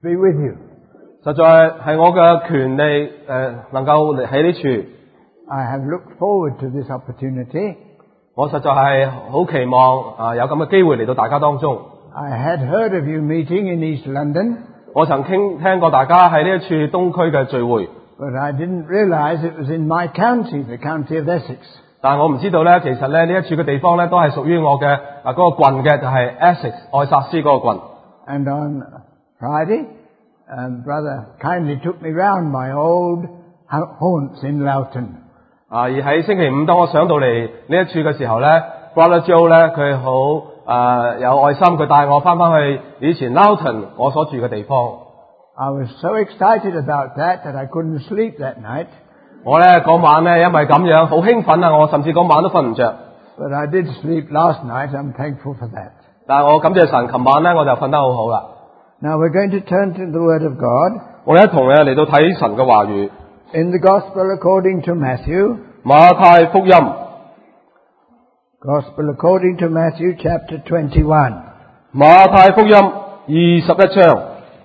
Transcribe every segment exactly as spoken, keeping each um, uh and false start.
be with you. 實在係我嘅權利誒，能夠嚟喺呢處。 I have looked forward to this opportunity. 我實在係好期望啊有咁嘅機會嚟到大家當中。 I had heard of you meeting in East London, 我曾經聽過大家喺呢一處東區嘅聚會， but I didn't realize it was in my county, the county of Essex. 但係我唔知道咧，其實咧呢一處嘅地方咧都係屬於我嘅啊嗰個郡嘅，就係 Essex 愛薩斯嗰個郡。 And on Friday, um, brother kindly took me round my old haunts in Loughton. 啊，而喺星期五當我上到嚟呢一處嘅時候咧 ，Brother Joe 咧佢好啊有愛心，佢帶我翻翻去以前 Loughton 我所住嘅地方。 I was so excited about that that I couldn't sleep that night. 我咧嗰晚咧因為咁樣好興奮啊，我甚至嗰晚都瞓唔着。 But I did sleep last night. I'm thankful for that. 但係我感謝神，琴晚咧我就瞓得好好啦。 Now we're going to turn to the Word of God. 我哋一同咧嚟到睇神嘅話語。 In the Gospel according to Matthew, 馬太福音， Gospel according to Matthew chapter twenty-one. 馬太福音二十一章。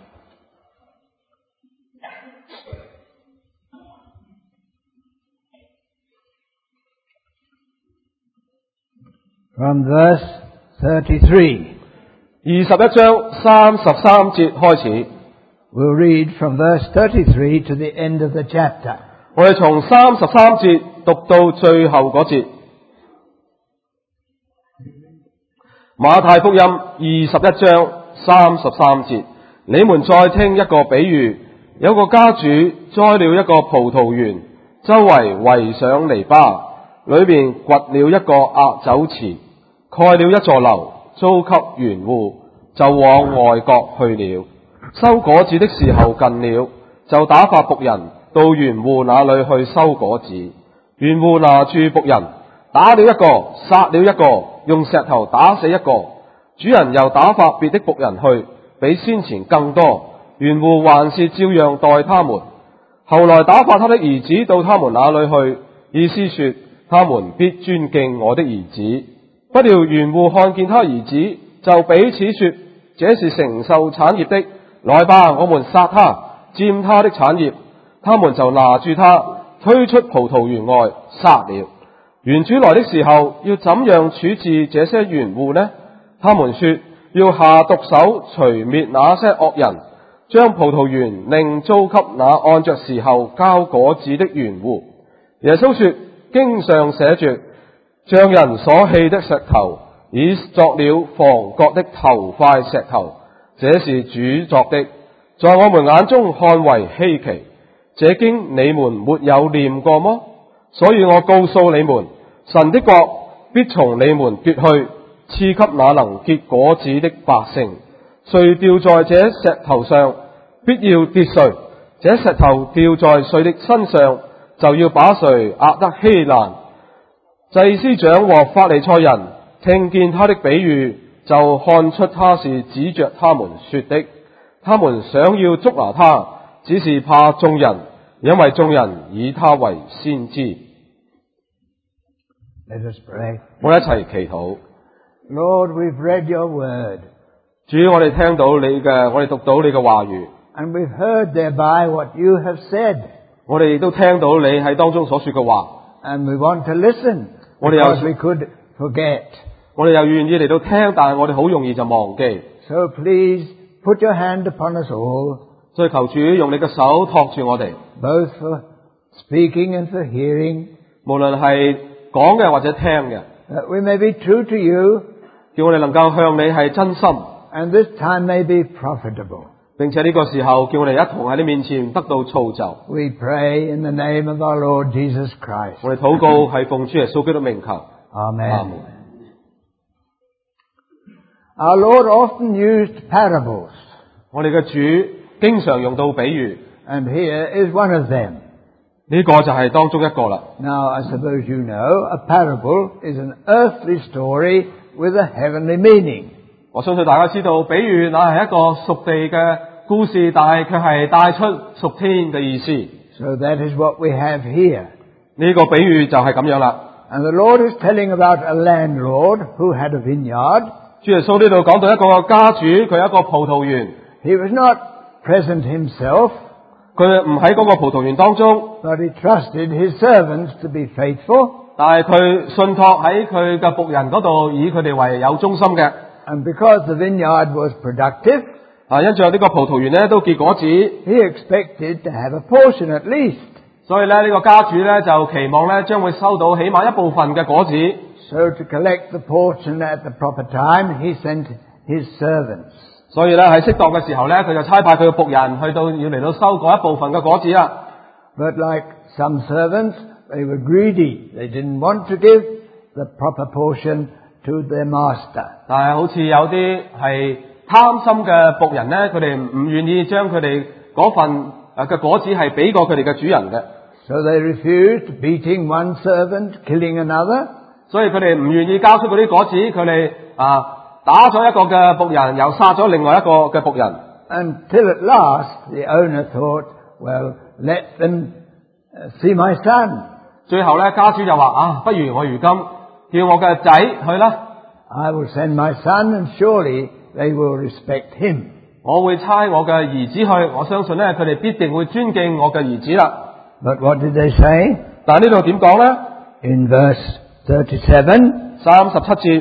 From verse thirty-three. 二十一章三十三節開始。 We'll read from verse thirty-three to the end of the chapter. 我哋從三十三節讀到最後嗰節。馬太福音二十一章三十三節，你們再聽一個比喻，有個家主栽了一個葡萄園，周圍圍上籬笆，裏面掘了一個壓酒池，蓋了一座樓，租給園戶，就往外國去了。收果子的時候近了，就打發僕人到園戶那裏去收果子。園戶拿住僕人，打了一個，殺了一個，用石頭打死一個。主人又打發別的僕人去，比先前更多。園戶還是照樣待他們。後來打發他的兒子到他們那裏去，意思說他們必尊敬我的兒子。不料園戶看見他兒子，就彼此說：這是承受產業的，來吧，我們殺他，佔他的產業。他們就拿住他，推出葡萄園外，殺了。園主來的時候，要怎樣處置這些園戶呢？他們說：要下毒手，除滅那些惡人，將葡萄園另租給那按着時候交果子的園戶。耶穌說：經上寫着，匠人所棄的石頭，已作了房角的頭塊石頭，這是主作的，在我們眼中看為稀奇。這經你們沒有念過麼？所以我告訴你們，神的國必從你們奪去，賜給那能結果子的百姓。誰掉在這石頭上，必要跌碎；這石頭掉在誰的身上，就要把誰壓得稀爛。祭司長和法利賽人聽見他的比喻，就看出他是指着他們說的。他們想要捉拿他，只是怕眾人，因為眾人以他為先知。 Let us pray. 我哋一齊祈禱。 Lord, we've read your word, 主，我哋聽到你嘅，我哋讀到你嘅話語， and we've heard thereby what you have said, 我哋亦都聽到你喺當中所說嘅話， and we want to listen 我哋又 because we could forget. 我哋又願意嚟到聽，但係我哋好容易就忘記。 So please put your hand upon us all, 所以求主用你嘅手托住我哋， both for speaking and for hearing, 無論係講嘅或者聽嘅， that we may be true to you, 叫我哋能夠向你係真心， and this time may be profitable. 並且呢個時候叫我哋一同喺你面前得到造就。 We pray in the name of our Lord Jesus Christ. 我哋禱告係奉主耶穌基督名求。 Amen. 阿門。 Our Lord often used parables, 我哋嘅主經常用到比喻， and here is one of them. 呢個就係當中一個啦。 Now, I suppose you know, a parable is an earthly story with a heavenly meaning. 我相信大家知道，比喻乃係一個屬地嘅故事，但係卻係帶出屬天嘅意思。 So that is what we have here. 呢個比喻就係咁樣啦。 And the Lord is telling about a landlord who had a vineyard. 主耶穌呢度講到一個家主，佢有一個葡萄園， He was not present himself, 佢唔喺嗰個葡萄園當中， but he trusted his servants to be faithful. 但係佢信託喺佢嘅僕人嗰度，以佢哋為有忠心嘅。 And because the vineyard was productive, 啊，因着呢個葡萄園咧都結果子， he expected to have a portion at least. 所以咧呢個家主咧就期望咧將會收到起碼一部分嘅果子。 So to collect the portion at the proper time, he sent his servants. 所以咧喺適當嘅時候咧，佢就差派佢嘅僕人去到要嚟到收嗰一部分嘅果子啦。 But like some servants, they were greedy. They didn't want to give the proper portion to their master. 但係好似有啲係貪心嘅僕人咧，佢哋唔願意將佢哋嗰份誒嘅果子係俾過佢哋嘅主人嘅。 So they refused, beating one servant, killing another. 所以佢哋唔願意交出嗰啲果子，佢哋啊打咗一個嘅僕人，又殺咗另外一個嘅僕人。 Until at last the owner thought, well, let them uh, see my son. 最後咧，家主就話啊，不如我如今叫我嘅仔去啦。 I will send my son and surely they will respect him. 我會差我嘅兒子去，我相信咧佢哋必定會尊敬我嘅兒子啦。 But what did they say? 但係呢度點講咧？ In verse thirty-seven, 三十七節。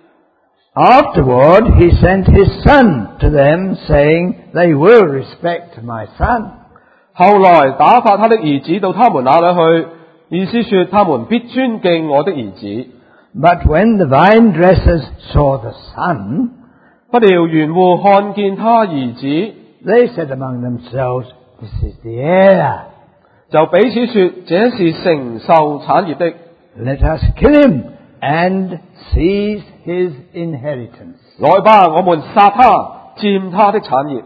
afterward he sent his son to them, saying, they will respect my son. 後來打發他的兒子到他們那裏去，意思說他們必尊敬我的兒子。 But when the vine dressers saw the son, 不料園戶看見他兒子， they said among themselves, this is the heir. 就彼此說這是承受產業的， Let us kill him and seize his inheritance. 來吧，我們殺他，佔他的產業。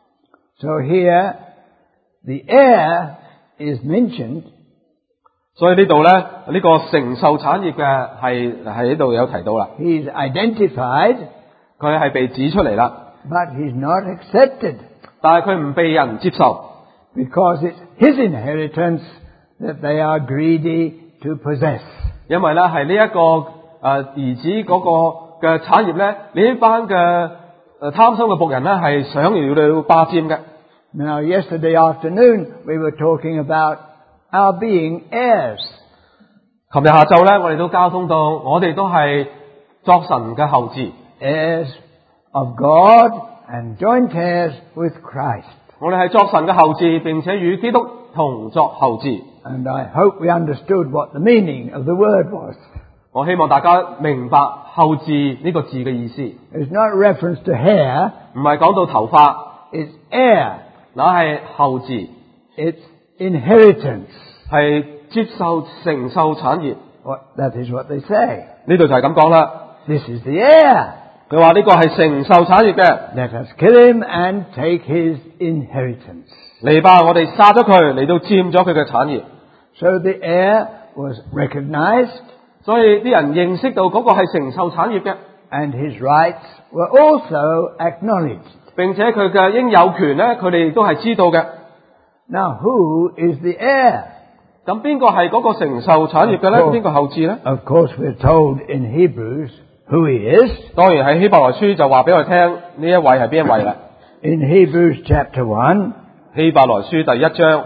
So here, the heir is mentioned, 所以呢度咧，呢、這個承受產業嘅係係呢度有提到啦， he is identified, 佢係被指出嚟啦， but he's not accepted, 但係佢唔被人接受， because it's his inheritance that they are greedy to possess. 因為咧係呢一個誒、呃、兒子嗰個嘅產業咧，呢班嘅誒貪心嘅僕人咧係想要嚟霸佔嘅。 Now, yesterday afternoon, we were talking about our being heirs. 琴日下晝咧，我哋都交通到，我哋都係作神嘅後嗣， Heirs of God and joint heirs with Christ. 我哋係作神嘅後嗣，並且與基督同作後嗣。 And I hope we understood what the meaning of the word was. 我希望大家明白後嗣呢個字嘅意思， It's not reference to hair, 唔係講到頭髮， it's heir. 那係後嗣， It's inheritance. 係接受承受產業。 What, that is what they say. 呢度就係咁講啦。 This is the heir. 佢話呢個係承受產業嘅， Let us kill him and take his inheritance. 嚟吧，我哋殺咗佢，嚟到佔咗佢嘅產業。 So the heir was recognized 所以啲人認識到嗰個係承受產業嘅， and his rights were also acknowledged. 並且佢嘅應有權咧，佢哋亦都係知道嘅。 Now, who is the heir? 咁邊個係嗰個承受產業嘅咧？邊個後嗣咧？ Of course, we're told in Hebrews who he is. 當然喺希伯來書就話俾我聽呢一位係邊一位啦。 In Hebrews chapter one, 希伯來書第一章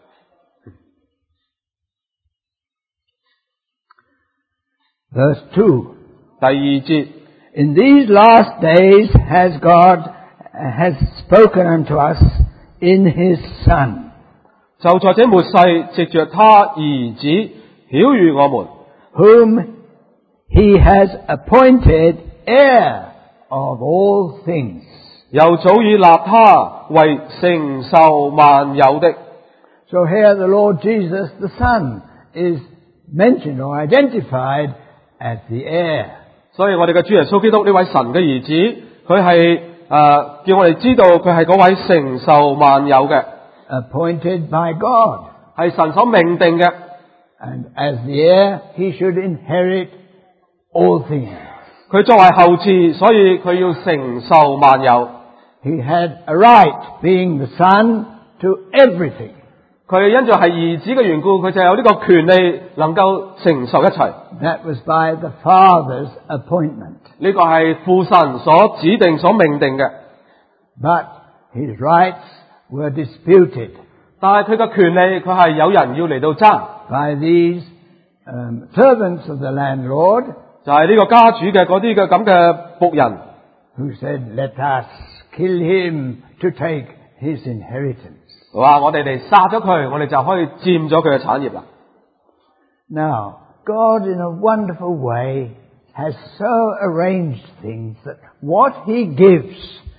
verse two. 第二節， In these last days has God has spoken unto us in his Son, 就在這末世，藉着他兒子曉諭我們， whom he has appointed heir of all things. 又早已立他為承受萬有的。 So here the Lord Jesus, the Son, is mentioned or identified as the heir. 所以我哋嘅主耶穌基督呢位神嘅兒子，佢係誒叫我哋知道佢係嗰位承受萬有嘅， Appointed by God. 係神所命定嘅。 And as the heir, he should inherit all things. 佢作為後嗣，所以佢要承受萬有。 He had a right, being the Son, to everything. 佢因着係兒子嘅緣故，佢就有呢個權利能夠承受一切。 That was by the Father's appointment. 呢個係父神所指定、所命定嘅。 But his rights were disputed 但係佢嘅權利佢係有人要嚟到爭， by these um, servants of the landlord 就係呢個家主嘅嗰啲嘅咁嘅僕人， who said, let us kill him to take his inheritance. 話我哋嚟殺咗佢，我哋就可以佔咗佢嘅產業啦。 Now, God in a wonderful way has so arranged things that what he gives,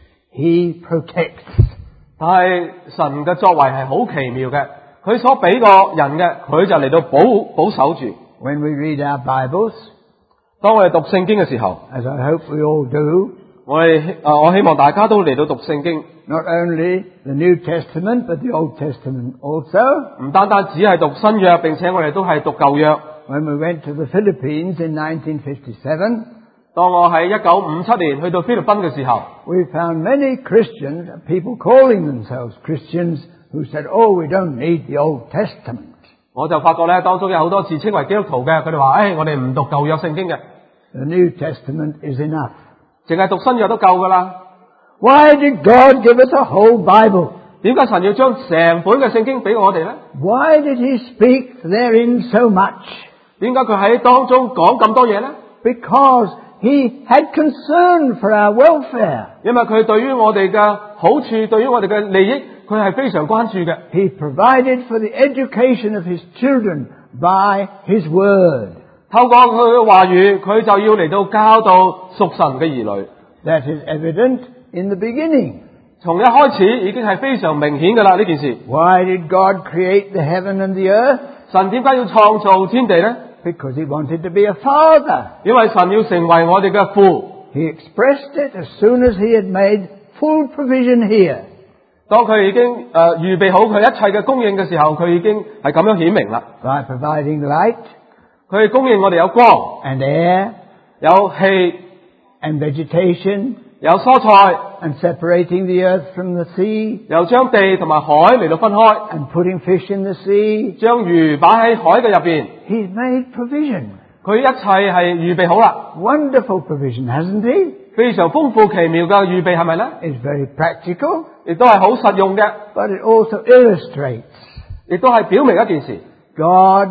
he protects. 但係神嘅作為係好奇妙嘅，佢所俾個人嘅，佢就嚟到保保守住。 When we read our Bibles, 當我哋讀聖經嘅時候， as I hope we all do, 我哋啊，我希望大家都嚟到讀聖經， not only the New Testament, but the Old Testament also. 唔單單只係讀新約，並且我哋都係讀舊約。 When we went to the Philippines in nineteen fifty-seven, 當我喺一九五七年去到菲律賓嘅時候， we found many Christians, people calling themselves Christians, who said, oh, we don't need the Old Testament. 我就發覺咧，當中有好多自稱為基督徒嘅，佢哋話：，誒，我哋唔讀舊約聖經嘅， The New Testament is enough. 淨係讀新約都夠噶啦。 Why did God give us a whole Bible? 點解神要將成本嘅聖經俾我哋咧？ Why did he speak therein so much? 點解佢喺當中講咁多嘢咧？ Because he had concern for our welfare. 因為佢對於我哋嘅好處，對於我哋嘅利益，佢係非常關注嘅。 He provided for the education of his children by his word. 透過佢嘅話語，佢就要嚟到教導屬神嘅兒女。 That is evident in the beginning. 從一開始已經係非常明顯㗎啦，呢件事。 Why did God create the heaven and the earth? 神點解要創造天地呢？ Because he wanted to be a father. 因為神要成為我哋嘅父。 He expressed it as soon as he had made full provision here. 當佢已經誒、呃、預備好佢一切嘅供應嘅時候，佢已經係咁樣顯明啦。 By providing light 佢供應我哋有光、 and air 有氣、 and vegetation 有蔬菜， and separating the earth from the sea 又將地同埋海嚟到分開， and putting fish in the sea. 將魚擺喺海嘅入邊。 He's made provision. 佢一切係預備好啦， Wonderful provision, hasn't he? 非常豐富奇妙嘅預備係咪呢？ It's very practical, 亦都係好實用嘅， but it also illustrates 亦都係表明一件事。 God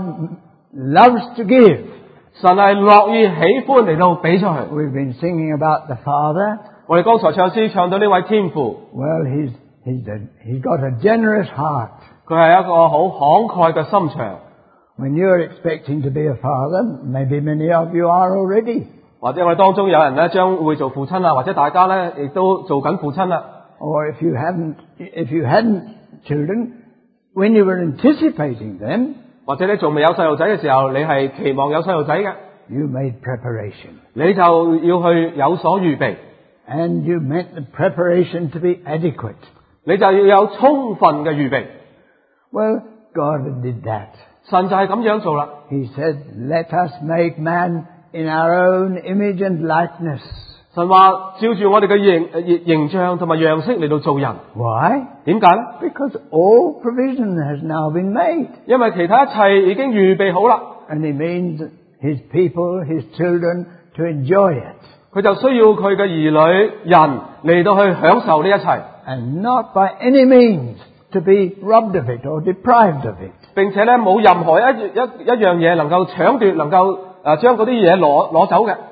loves to give. 神係樂意喜歡嚟到俾出去。 We've been singing about the Father. 我哋剛才唱詩唱到呢位天父， Well, he's, he's, a, he's got a generous heart. 佢係一個好慷慨嘅心腸。 When you're expecting to be a father, maybe many of you are already. 或者我哋當中有人咧將會做父親啊，或者大家咧亦都做緊父親啦。 Or if you haven't, if you hadn't children, when you were anticipating them, 或者你仲未有細路仔嘅時候，你係期望有細路仔嘅， you made preparation. 你就要去有所預備， And you meant the preparation to be adequate. 你就要有充分嘅預備。 Well, God did that. 神就係咁樣做啦。 He said, let us make man in our own image and likeness. 神話照住我哋嘅形形象同埋樣式嚟到做人。 Why? 點解呢？ Because all provision has now been made. 因為其他一切已經預備好啦。 And he means his people, his children, to enjoy it. 佢就需要佢嘅兒女人嚟到去享受呢一切， And not by any means to be robbed of it or deprived of it. 並且咧冇任何一一一樣嘢能夠搶奪，能夠誒將嗰啲嘢攞攞走嘅。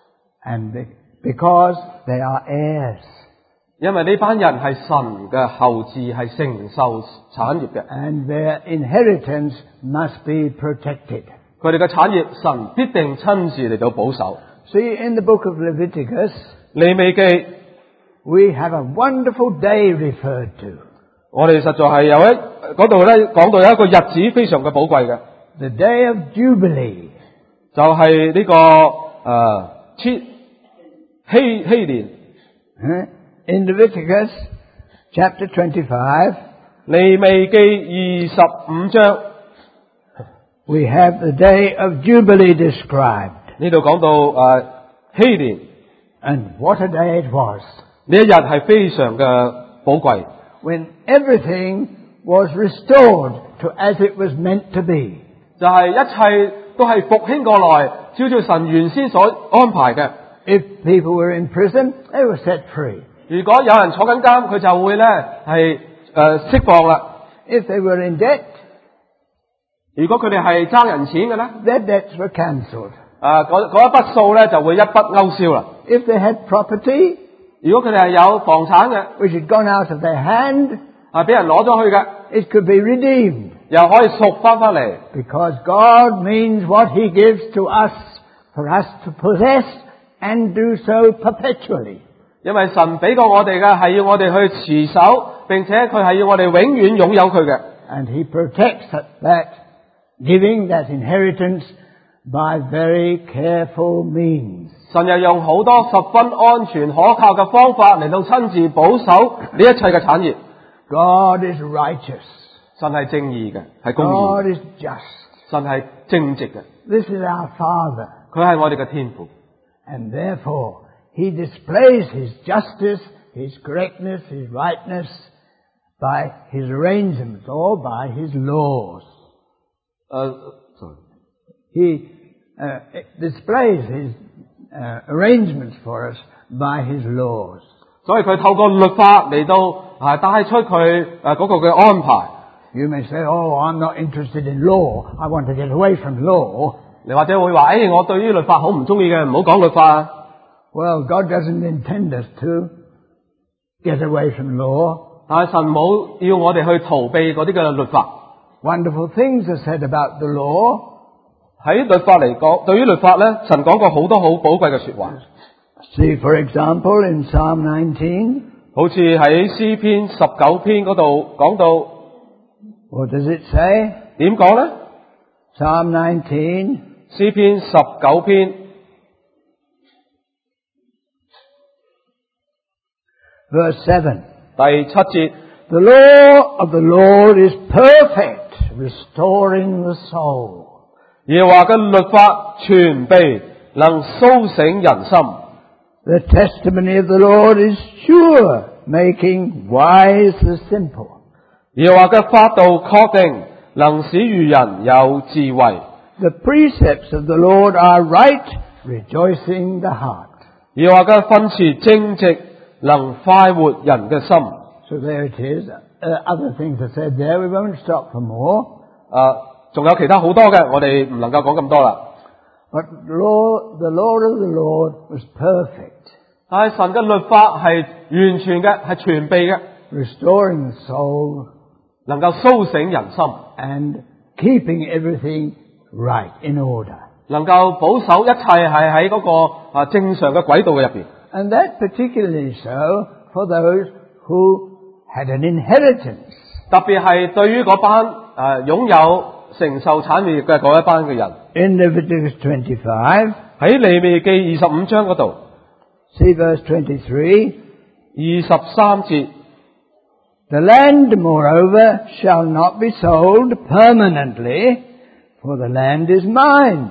And be- because they are heirs. 因為呢班人係神嘅後嗣，係承受產業嘅， And their inheritance must be protected. 佢哋嘅產業神必定親自嚟到保守。 See, in the book of Leviticus, 利未記， we have a wonderful day referred to. 我哋實在係有一嗰度咧講到有一個日子非常嘅寶貴嘅， The day of Jubilee. 就係、呢、個誒千禧禧年。 Huh? In Leviticus chapter twenty-five, 利未記二十五章 we have the day of Jubilee described. 呢度講到誒禧年 And what a day it was. 呢一日係非常嘅寶貴， When everything was restored to as it was meant to be. 就係、一切都係復興過來，照照神原先所安排嘅。 If people were in prison, they were set free. 如果有人坐緊監，佢就會咧係誒釋放啦。 If they were in debt, 如果佢哋係爭人錢嘅咧， their debts were cancelled. 啊嗰嗰一筆數咧就會一筆勾銷啦。 If they had property, 如果佢哋係有房產嘅， which had gone out of their hand, 係俾人攞咗去嘅， it could be redeemed. 又可以贖翻翻嚟。 Because God means what He gives to us for us to possess and do so perpetually. 因為神俾過我哋嘅係要我哋去持守，並且佢係要我哋永遠擁有佢嘅。 And He protects that giving, that inheritance, by very careful means. 神又用好多十分安全可靠嘅方法嚟到親自保守呢一切嘅產業。 God is righteous. 神係正義嘅，係公 God 義。 is just. 神係正直嘅， This is our Father. 佢係我哋嘅天父。 And therefore, He displays His justice, His correctness, His rightness by His arrangements or by His laws. 誒 sorry He uh, displays His uh, arrangements for us by His laws. 所以佢透過律法嚟到啊帶出佢誒嗰個嘅安排。 You may say, oh, I'm not interested in law. I want to get away from law. 你或者會話：，誒、哎，我對於律法好唔中意嘅，唔好講律法啊。 Well, God doesn't intend us to get away from law. 但係神冇要我哋去逃避嗰啲嘅律法。 Wonderful things are said about the law. 喺律法嚟講，對於律法咧，神講過好多好寶貴嘅說話。 See, for example, in Psalm nineteen, 好似喺詩篇十九篇嗰度講到， what does it say? 點講咧？ Psalm nineteen, 詩篇十九篇 verse seven. 第七節， The law of the Lord is perfect, restoring the soul. 耶和華嘅律法全備，能蘇醒人心。 The testimony of the Lord is sure, making wise the simple. 耶和華嘅法度確定，能使愚人有智慧。 The precepts of the Lord are right, rejoicing the heart. 耶和華嘅訓詞正直，能快活人嘅心。 So there it is. Uh, other things are said there. We won't stop for more. 啊，仲有其他好多嘅，我哋唔能夠講咁多啦。 But law, the law of the Lord was perfect, 但係神嘅律法係完全嘅，係全備嘅， restoring the soul 能夠蘇醒人心， and keeping everything right, in order. 能夠保守一切係喺嗰個啊正常嘅軌道嘅入邊。 And that particularly so for those who had an inheritance. 特別係對於嗰班誒擁有承受產業嘅嗰一班嘅人。 In Leviticus twenty-five, 喺利未記二十五章嗰度， see verse twenty-three, 二十三節， The land, moreover, shall not be sold permanently, for the land is mine.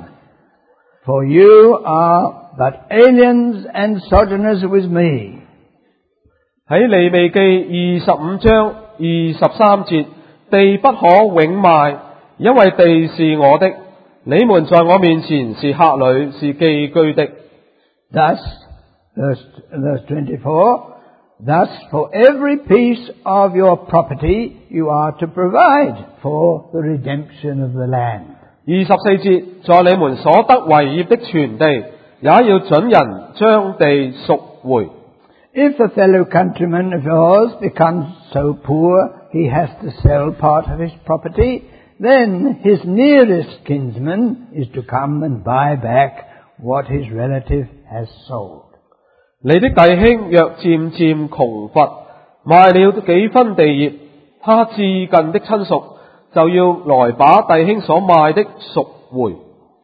For you are but aliens and sojourners with me. 喺利未記二十五章二十三節，地不可永賣，因為地是我的，你們在我面前是客旅，是寄居的。 Thus, verse, verse twenty-four, thus for every piece of your property you are to provide for the redemption of the land. 二十四節，在你們所得為業的全地，也要准人將地贖回。 If a fellow countryman of yours becomes so poor he has to sell part of his property, then his nearest kinsman is to come and buy back what his relative has sold. 你的弟兄若漸漸窮乏，賣了幾分地業，他至近的親屬就要來把弟兄所賣的贖回。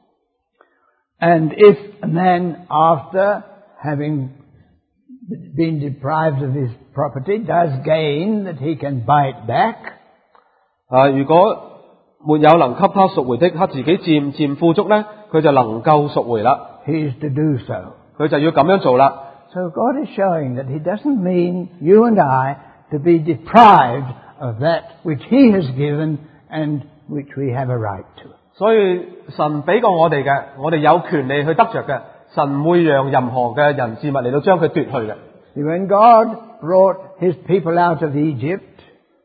And if a man, after having been deprived of his property, does gain that he can buy it back, 啊，如果沒有能給他贖回的，他自己漸漸富足呢，佢就能夠贖回啦。 he is to do so. 佢就要咁樣做啦。 So God is showing that He doesn't mean you and I to be deprived of that which He has given and which we have a right to. 所以神俾過我哋嘅，我哋有權利去得着嘅。神唔會讓任何嘅人事物嚟到將佢奪去嘅。 See, when God brought His people out of Egypt,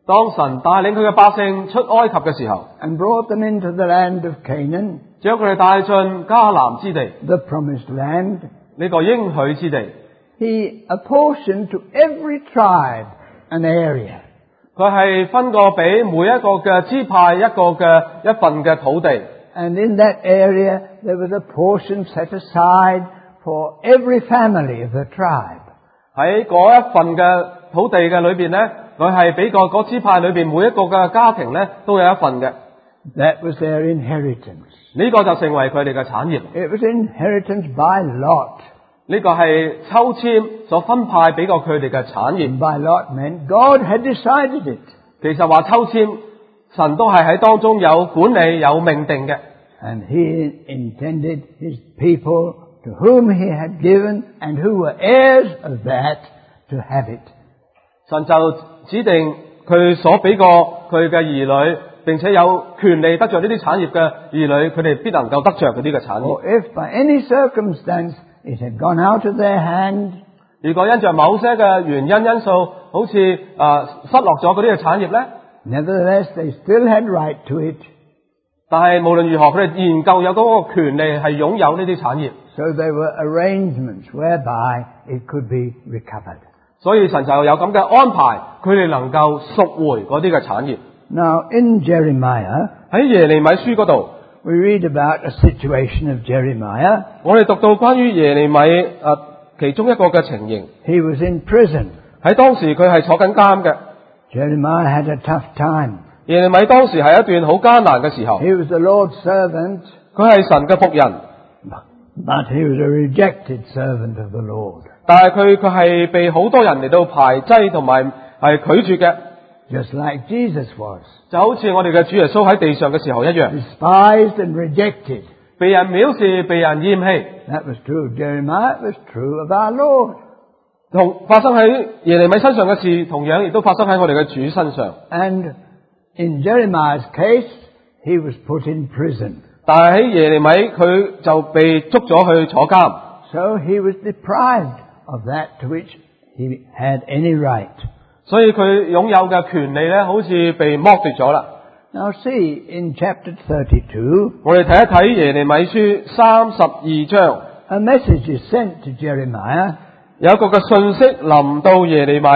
當神帶領佢嘅百姓出埃及嘅時候， and brought them into the land of Canaan, 將佢哋帶進迦南之地， the promised land, 呢個應許之地， he apportioned to every tribe an area. 佢係分過俾每一個嘅支派一個嘅一份嘅土地。 And in that area there was a portion set aside for every family of the tribe. 喺嗰一份嘅土地嘅裏邊呢，佢係俾個嗰支派裏邊每一個嘅家庭呢都有一份嘅。 That was their inheritance. 呢個就成為佢哋嘅產業。 It was inheritance by lot. 呢個係抽籤所分派俾過佢哋嘅產業。 And by lot meant God had decided it. 其實話抽籤，神都係喺當中有管理有命定嘅。 And he intended his people to whom he had given and who were heirs of that to have it. 神就指定佢所俾過佢嘅兒女，並且有權利得着呢啲產業嘅兒女，佢哋必能夠得着嗰啲嘅產業。 Or if by any circumstance it had gone out of their hand, 如果因着某些嘅原因因素，好似誒、呃、失落咗嗰啲嘅產業咧， nevertheless they still had right to it. 但係無論如何，佢哋仍舊有嗰個權利係擁有呢啲產業。 So there were arrangements whereby it could be recovered. 所以神就有咁嘅安排，佢哋能夠贖回嗰啲嘅產業。 Now in Jeremiah, 喺耶利米書嗰度， we read about a situation of Jeremiah. 我哋讀到關於耶利米誒、呃、其中一個嘅情形。 He was in prison. 喺當時佢係坐緊監嘅。 Jeremiah had a tough time. 耶利米當時係一段好艱難嘅時候， He was the Lord's servant, 佢係神嘅僕人， but he was a rejected servant of the Lord. 但係佢佢係被好多人嚟到排擠同埋係拒絕嘅， Just like Jesus was. 就好似我哋嘅主耶穌喺地上嘅時候一樣， Despised and rejected. 被人藐視、被人厭棄。 That was true of Jeremiah. It was true of our Lord. 同發生喺耶利米身上嘅事，同樣亦都發生喺我哋嘅主身上。 And in Jeremiah's case, he was put in prison. 但係喺耶利米佢就被捉咗去坐監， So he was deprived of that to which he had any right. 所以佢擁有嘅權利咧，好似被剝奪咗啦。 Now see, in chapter thirty-two, 我哋睇一睇耶利米書三十二章， a message is sent to Jeremiah. 有一個嘅信息臨到耶利米。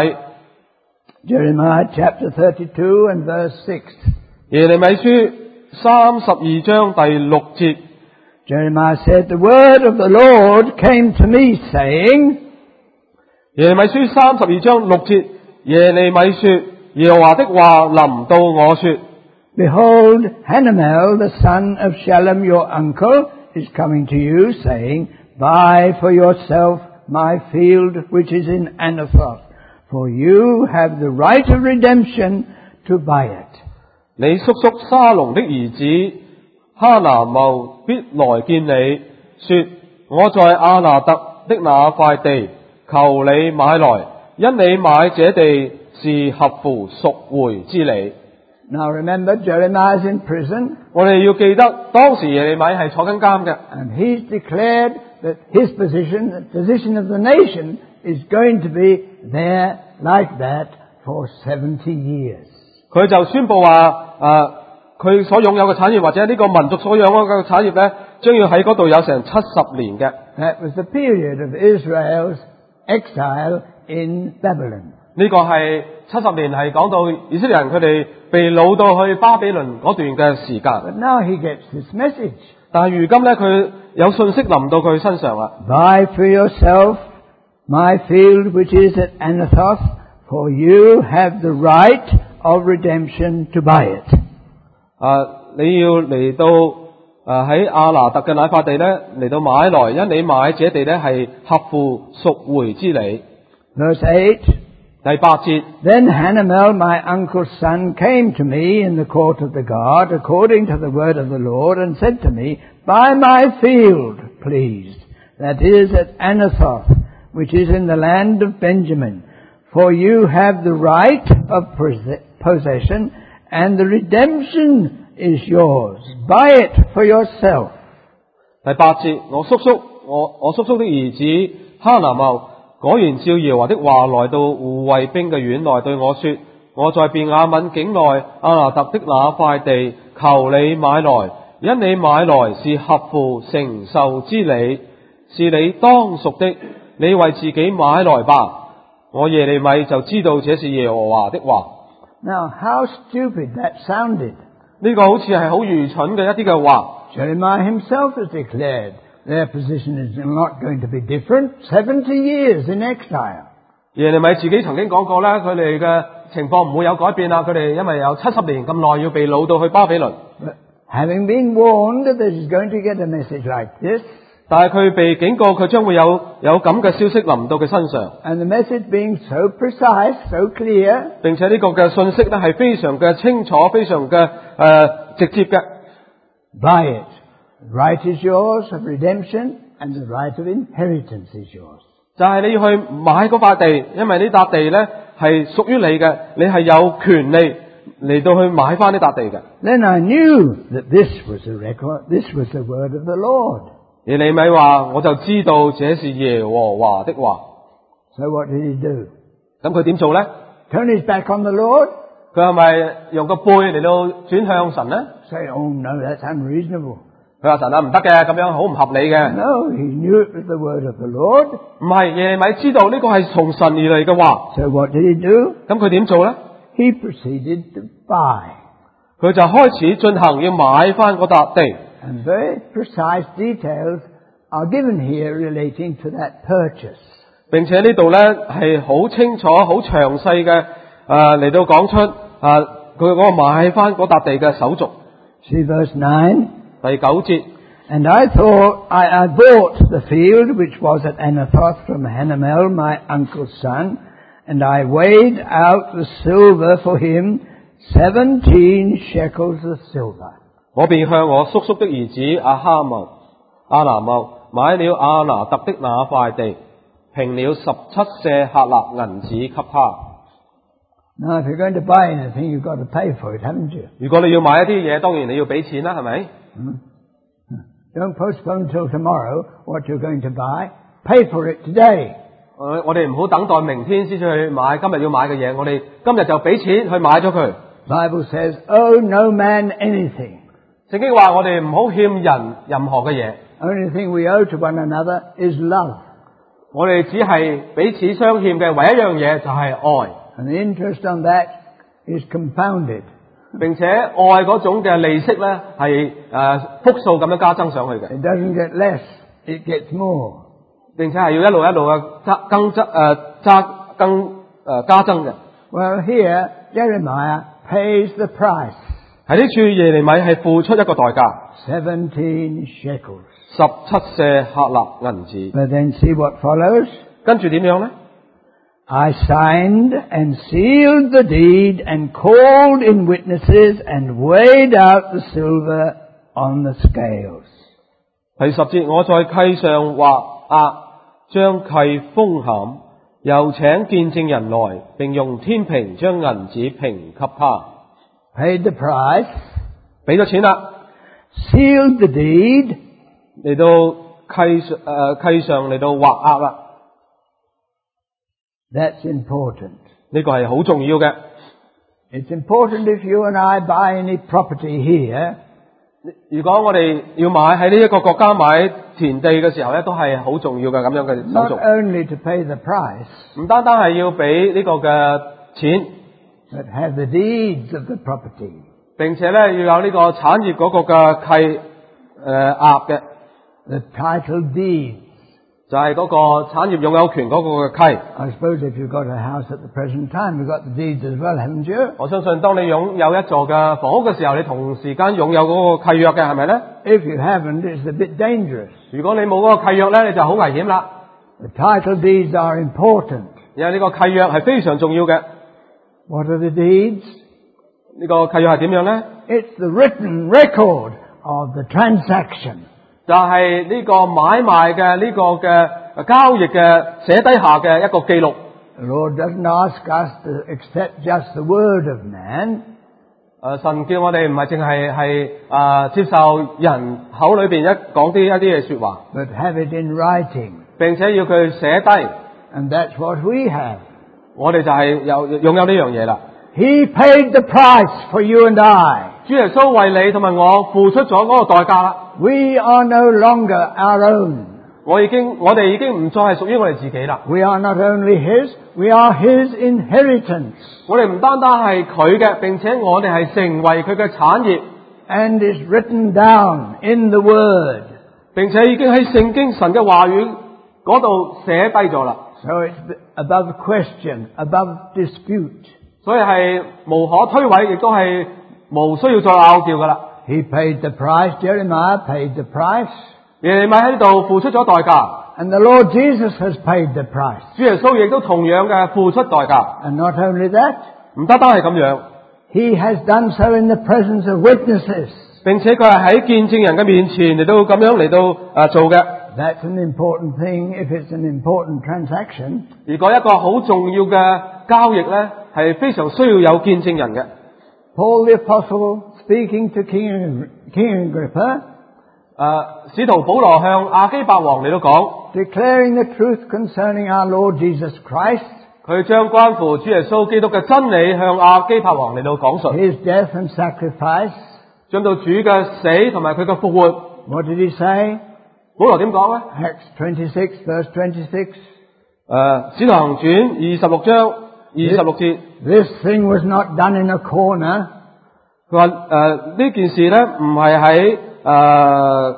Jeremiah chapter thirty-two and verse six. 耶利米書三十二章第六節， Jeremiah said, "The word of the Lord came to me, saying," 耶利米書三十二章六節，耶利米說：耶和華的話臨到我說， "Behold, Hanamel, the son of Shalom, your uncle, is coming to you, saying, Buy for yourself my field which is in Anathoth, for you have the right of redemption to buy it." 你叔叔沙龍的兒子哈拿茂必來見你，說：我在亞拿特的那塊地，求你買來，因你買這地是合乎贖回之理。 Now remember, Jeremiah is in prison, 我哋要記得，當時耶利米係坐緊監嘅， and he's declared that his position, the position of the nation, is going to be there like that for seventy years. 佢就宣布話：誒，佢所擁有嘅產業或者呢個民族所擁有嘅產業咧，將要喺嗰度有成七十年嘅。 That was the period of Israel's exile in Babylon. 呢個係七十年，係講到以色列人佢哋被擄到去巴比倫嗰段嘅時間。 But now he gets this message. 但係如今咧，佢有信息臨到佢身上啦。 Buy for yourself my field which is at Anathoth, for you have the right of redemption to buy it. 啊，你要嚟到誒喺亞拿特嘅那塊地咧嚟到買來，因你買這地咧係合乎贖回之理。 Verse eight. 第八節。 Then Hanamel, my uncle's son, came to me in the court of the guard, according to the word of the Lord, and said to me, Buy my field, please, that is at Anathoth, which is in the land of Benjamin, for you have the right of possession, and the redemption is yours. Buy it for yourself. 第八節，我叔叔，我我叔叔的兒子哈拿茂果然照耶和華的話來到護衛兵嘅院內對我說： 我在便雅憫境內亞拿特的那塊地，求你買來，因你買來是合乎承受之理，是你當屬的，你為自己買來吧。我耶利米就知道這是耶和華的話。 Now, how stupid that sounded. 呢個好似係好愚蠢嘅一啲嘅話。 Jeremiah himself has declared their position is not going to be different. Seventy years in exile. 耶利米自己曾經講過咧，佢哋嘅情況唔會有改變啦。佢哋因為有七十年咁耐要被擄到去巴比倫。 But having been warned that he's going to get a message like this, 但係佢被警告，佢將會有有咁嘅消息臨到佢身上。 and the message being so precise, so clear, 並且呢個嘅信息咧係非常嘅清楚，非常嘅誒、呃、直接嘅。 buy it. The right is yours of redemption, and the right of inheritance is yours. 就係你要去買嗰塊地，因為呢笪地咧係屬於你嘅，你係有權利嚟到去買翻呢笪地嘅。 Then I knew that this was a record, this was the word of the Lord. 耶利米話：我就知道這是耶和華的話。 So what did he do? 咁佢點做咧？ Turn his back on the Lord? 佢係咪用個背嚟到轉向神咧？ Say, oh no, that's unreasonable. 佢話神啊，唔得嘅，咁樣好唔合理嘅。 No, he knew it was the word of the Lord. 唔係，耶利米知道呢個係從神而嚟嘅話。 So what did he do? 咁佢點做咧？ He proceeded to buy. 佢就開始進行要買翻嗰笪地。 And very precise details are given here relating to that purchase. 並且呢度咧係好清楚、好詳細嘅誒嚟到講出誒佢嗰個買翻嗰笪地嘅手續。 See verse nine. 第九節。 And I thought I, I bought the field which was at Anathoth from Hanamel, my uncle's son, and I weighed out the silver for him, seventeen shekels of silver. 我便向我叔叔的兒子亞哈麥、亞拿麥買了亞拿特的那塊地，平了十七舍客勒銀子給他。 Now, if you're going to buy anything, you've got to pay for it, haven't you? 如果你要買一啲嘢，當然你要俾錢啦，係咪？ Don't postpone till tomorrow what you're going to buy. Pay for it today. 我我哋唔好等待明天先至去買今日要買嘅嘢，我哋今日就俾錢去買咗佢。 Bible says, owe no man anything. 聖經話我哋唔好欠人任何嘅嘢。 Only thing we owe to one another is love. 我哋只係彼此相欠嘅唯一一樣嘢就係愛。 And the interest on that is compounded. 並且愛嗰種嘅利息咧係誒複數咁樣加增上去嘅。 It doesn't get less, it gets more. 並且係要一路一路嘅加增增誒加更誒加增嘅。 Well, here, Jeremiah pays the price. 喺呢處耶利米係付出一個代價， Seventeen shekels. 十七舍客勒銀子。 But then see what follows. 跟住點樣咧？ I signed and sealed the deed and called in witnesses and weighed out the silver on the scales. 第十節，我在契上畫押，將契封餡，又請見證人來，並用天平將銀子平給他。 Paid the price. 俾咗錢啦， Sealed the deed. 嚟到契上誒、呃、契上嚟到畫押啦。 That's important. 呢個係好重要嘅。 It's important if you and I buy any property here. 如果我哋要買喺呢一個國家買田地嘅時候咧，都係好重要嘅咁樣嘅手 Not 續。 only to pay the price, 唔單單係要俾呢個嘅錢， but have the deeds of the property. 並且咧要有呢個產業嗰個嘅契誒押嘅， The title deed. 就係嗰個產業擁有權嗰個嘅契。 I suppose if you've got a house at the present time, you've got the deeds as well, haven't you? 我相信當你擁有一座嘅房屋嘅時候，你同時間擁有嗰個契約嘅係咪咧？ If you haven't, it's a bit dangerous. 如果你冇嗰個契約咧，你就好危險啦。 The title deeds are important. 因為呢個契約係非常重要嘅。 What are the deeds? 呢個契約係點樣咧？ It's the written record of the transaction. 就係呢個買賣嘅呢個嘅交易嘅寫低下嘅一個記錄。 The Lord doesn't ask us to accept just the word of man. 誒，神叫我哋唔係淨係係誒接受人口裏邊一講啲一啲嘅說話， but have it in writing. 並且要佢寫低。 And that's what we have. 我哋就係有擁有呢樣嘢啦。 He paid the price for you and I. 主耶穌為你同埋我付出咗嗰個代價啦。 We are no longer our own. 我已經，我哋已經唔再係屬於我哋自己啦。 We are not only His, we are His inheritance. 我哋唔單單係佢嘅，並且我哋係成為佢嘅產業。 And is written down in the Word. 並且已經喺聖經神嘅話語嗰度寫低咗啦。 So it's above question, above dispute. 所以係無可推諉，亦都係無需要再拗撬噶啦。 He paid the price. Jeremiah paid the price. 耶利米喺呢度付出咗代價。 And the Lord Jesus has paid the price. 主耶穌亦都同樣嘅付出代價。 And not only that, 唔單單係咁樣， He has done so in the presence of witnesses. 並且佢係喺見證人嘅面前嚟到咁樣嚟到誒做嘅。 That's an important thing if it's an important transaction. 如果一個好重要嘅交易咧，係非常需要有見證人嘅。 Paul the Apostle speaking to King, King Agrippa, 誒，使徒保羅向亞基伯王嚟到講， declaring the truth concerning our Lord Jesus Christ, 佢將關乎主耶穌基督嘅真理向亞基伯王嚟到講述。 His death and sacrifice. 將到主嘅死同埋佢嘅復活。 What did he say? 保羅點講咧？ Acts twenty-six, verse twenty-six. 誒，使徒行傳二十六章二十六節， This thing was not done in a corner. 佢話誒呢件事咧唔係喺誒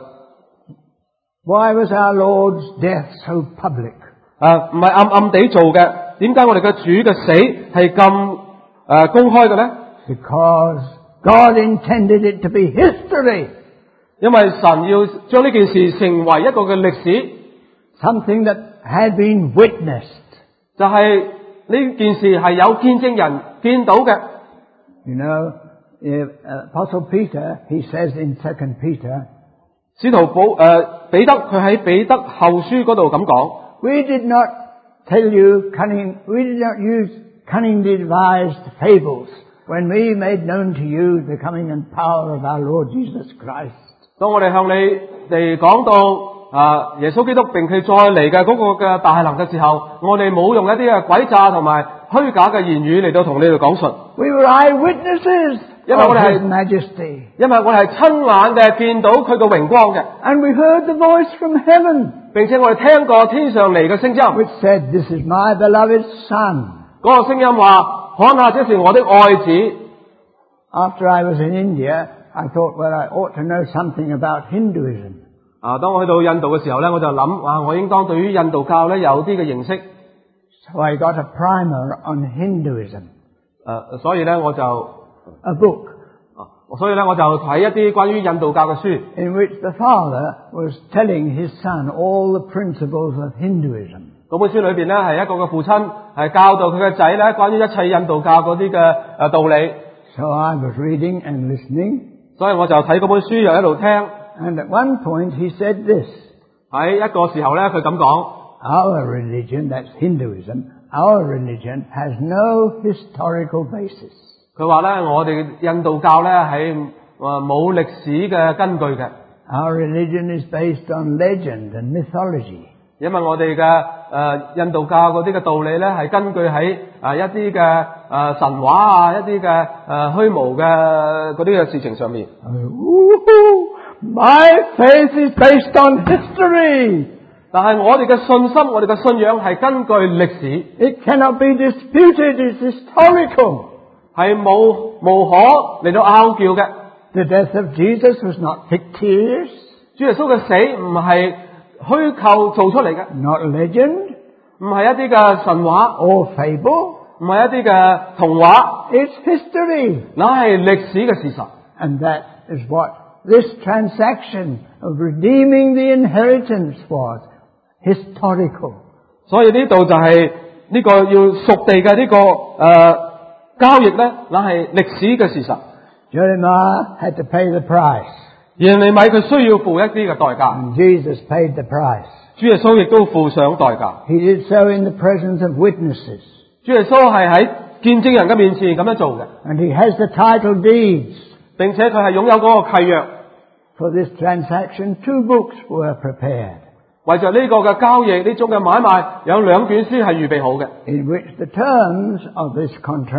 Why was our Lord's death so public? 誒唔係暗暗地做嘅。點解我哋嘅主嘅死係咁誒公開嘅咧？ Because God intended it to be history. 因為神要將呢件事成為一個嘅歷史， Something that had been witnessed. 就係呢件事係有見證人見到嘅。 You know, if, uh, Apostle Peter, he says in Second Peter, 使徒保誒彼得佢喺彼得後書嗰度咁講。 We did not tell you cunning, we did not use cunningly devised fables when we made known to you the coming and power of our Lord Jesus Christ. 當我哋向你哋講到啊耶穌基督並佢再嚟嘅嗰個嘅大能嘅時候，我哋冇用一啲嘅詭詐同埋虛假嘅言語嚟到同你哋講述。 We were eyewitnesses 因為 of 我哋 His 係 majesty. 因為我哋係親眼嘅見到佢嘅榮光嘅， And we heard the voice from heaven 並且我哋聽過天上嚟嘅聲音， which said, This is my beloved Son. 嗰個聲音話：看下這是我的愛子。 After I was in India, I thought, well, I ought to know something about Hinduism. 啊，當我去到印度嘅時候咧，我就諗啊，我應當對於印度教咧有啲嘅認識。 So I got a primer on Hinduism, 誒、所以咧我就 a book 啊，所以咧我就睇一啲關於印度教嘅書。 in which the father was telling his son all the principles of Hinduism. 嗰本書裏邊咧係一個嘅父親係教導佢嘅仔咧關於一切印度教嗰啲嘅誒道理。 So I was reading and listening, 所以我就睇嗰本書又一路聽。 and at one point he said this, 喺一個時候咧，佢咁講： Our religion, that's Hinduism, our religion has no historical basis. 佢話咧，我哋印度教咧係誒冇歷史嘅根據嘅， Our religion is based on legend and mythology. 因為我哋嘅誒印度教嗰啲嘅道理咧係根據喺誒一啲嘅誒神話啊，一啲嘅誒虛無嘅嗰啲嘅事情上面。 Ooh, my faith is based on history. 但係我哋嘅信心，我哋嘅信仰係根據歷史， It cannot be disputed. It's historical. 係冇無可嚟到拗撬嘅。 The death of Jesus was not fictitious, 主耶穌嘅死唔係虛構做出嚟嘅， not legend 唔係一啲嘅神話， or fable. 唔係一啲嘅童話， It's history. 乃係歷史嘅事實。 And that is what this transaction of redeeming the inheritance was. Historical. 所以呢度就係呢個要屬地嘅呢、個誒、呃、交易咧，乃係歷史嘅事實。 Jeremiah had to pay the price. 耶利米佢需要付一啲嘅代價， And Jesus paid the price. 主耶穌亦都付上代價。 He did so in the presence of witnesses. 主耶穌係喺見證人嘅面前咁樣做嘅， And he has the title deeds. 並且佢係擁有嗰個契約。 For this transaction, two books were prepared, 為着呢個嘅交易，呢種嘅買賣，有兩卷書係預備好嘅， in which the terms of this contract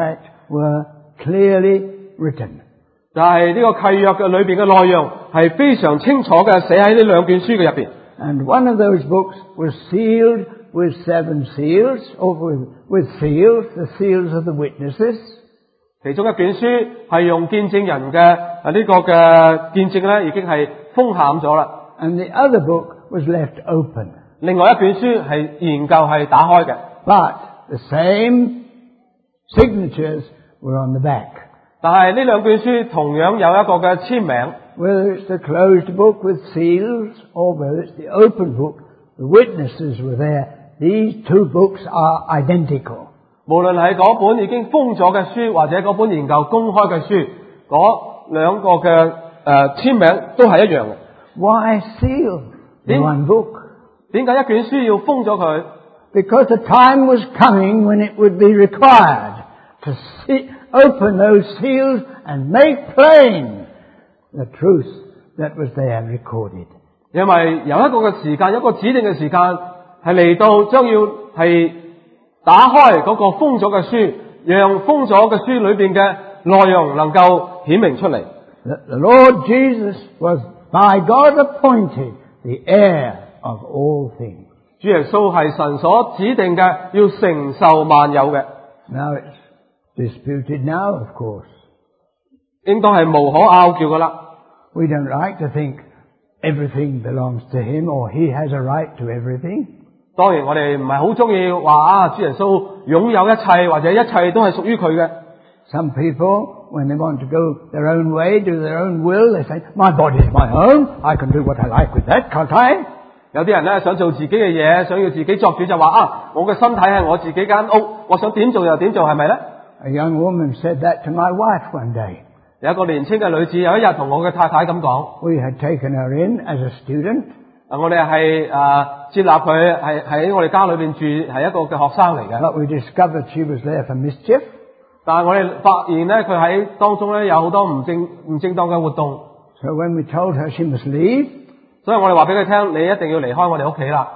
were clearly written. 就係呢個契約嘅裏邊嘅內容係非常清楚嘅，寫喺呢兩卷書嘅入邊。 And one of those books was sealed with seven seals, or with, with seals, the seals of the witnesses. 其中一卷書係用見證人嘅啊呢個嘅見證咧，已經係封餡咗啦。 And the other book was left open. 另外一卷書係研究係打開嘅。 But the same signatures were on the back. 但係呢兩卷書同樣有一個嘅簽名。 Whether it's the closed book with seals or whether it's the open book, the witnesses were there. These two books are identical. 無論係嗰本已經封咗嘅書，或者嗰本研究公開嘅書，嗰兩個嘅誒簽名都係一樣嘅。 Why seal the one book? 點解一卷書要封咗佢？ Because the time was coming when it would be required to see, open those seals and make plain the truth that was there recorded. 因為有一個嘅時間，有一個指定嘅時間係嚟到，將要係打開嗰個封咗嘅書，讓封咗嘅書裏邊嘅內容能夠顯明出嚟。 The, the Lord Jesus was by God appointed the heir of all things. 主耶穌係神所指定嘅，要承受萬有嘅。 Now it's disputed now, of course. 應當係無可拗撬噶啦。 We don't like to think everything belongs to him or he has a right to everything. 當然我哋唔係好中意話啊，主耶穌擁有一切，或者一切都係屬於佢嘅。 Some people, when they want to go their own way, do their own will, they say, my body is my own, I can do what I like with that, can't I? 有啲人咧想做自己嘅嘢，想要自己作主，就話啊，我嘅身體係我自己間屋，我想點做就點做，係咪咧？ A young woman said that to my wife one day. 有一個年輕嘅女子有一日同我嘅太太咁講。 We had taken her in as a student. 啊，我哋係啊接納佢係喺我哋家裏邊住，係一個嘅學生嚟嘅。 But we discovered she was there for mischief. 但係我哋發現咧，佢喺當中咧有好多唔正唔正當嘅活動。 So when we told her she must leave, 所以我哋話俾佢聽，你一定要離開我哋屋企啦。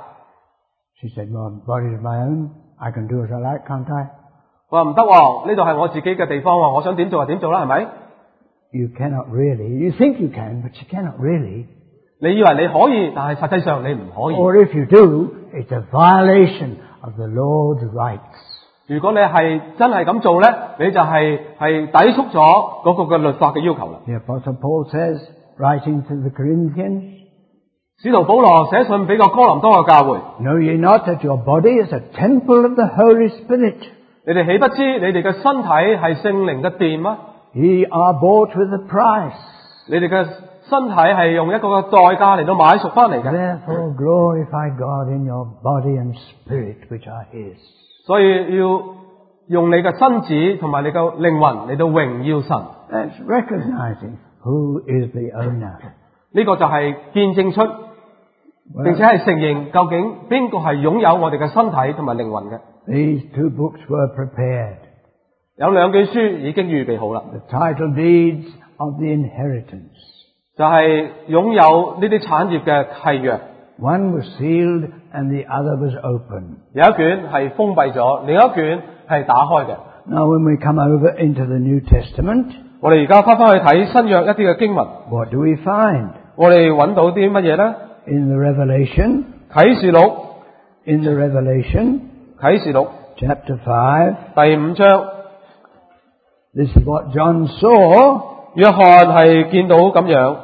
she said, my body is my own, I can do as I like, can't I? 我話唔得喎，呢度係我自己嘅地方喎，我想點做就點做啦，係咪？ You cannot really. You think you can, but you cannot really. 你以為你可以，但係實際上你唔可以。 Or if you do, it's a violation of the Lord's rights. 如果你係真係咁做咧，你就係係抵觸咗嗰個嘅律法嘅要求啦。 The Apostle Paul says, writing to the Corinthians, 使徒保羅寫信俾個哥林多嘅教會。 Know ye not that your body is a temple of the Holy Spirit? 你哋豈不知你哋嘅身體係聖靈嘅殿嗎？ Ye are bought with a price. 你哋嘅身體係用一個嘅代價嚟到買贖翻嚟嘅。 Therefore glorify God in your body and spirit, which are His. 所以要用你嘅身子同埋你嘅靈魂嚟到榮耀神。 That's recognizing who is the owner. 呢個就係見證出，並且係承認究竟邊個係擁有我哋嘅身體同埋靈魂嘅。 These two books were prepared. 有兩卷書已經預備好啦， The title deeds of the inheritance. 就係擁有呢啲產業嘅契約。 One was sealed and the other was open. 有一卷係封閉咗，另一卷係打開嘅。 Now when we come over into the New Testament, 我哋而家翻返去睇新約一啲嘅經文， what do we find? 我哋揾到啲乜嘢咧？ In the Revelation, 啟示錄， in the Revelation, 啟示錄 chapter five, 第五章， this is what John saw. 約翰係見到咁樣。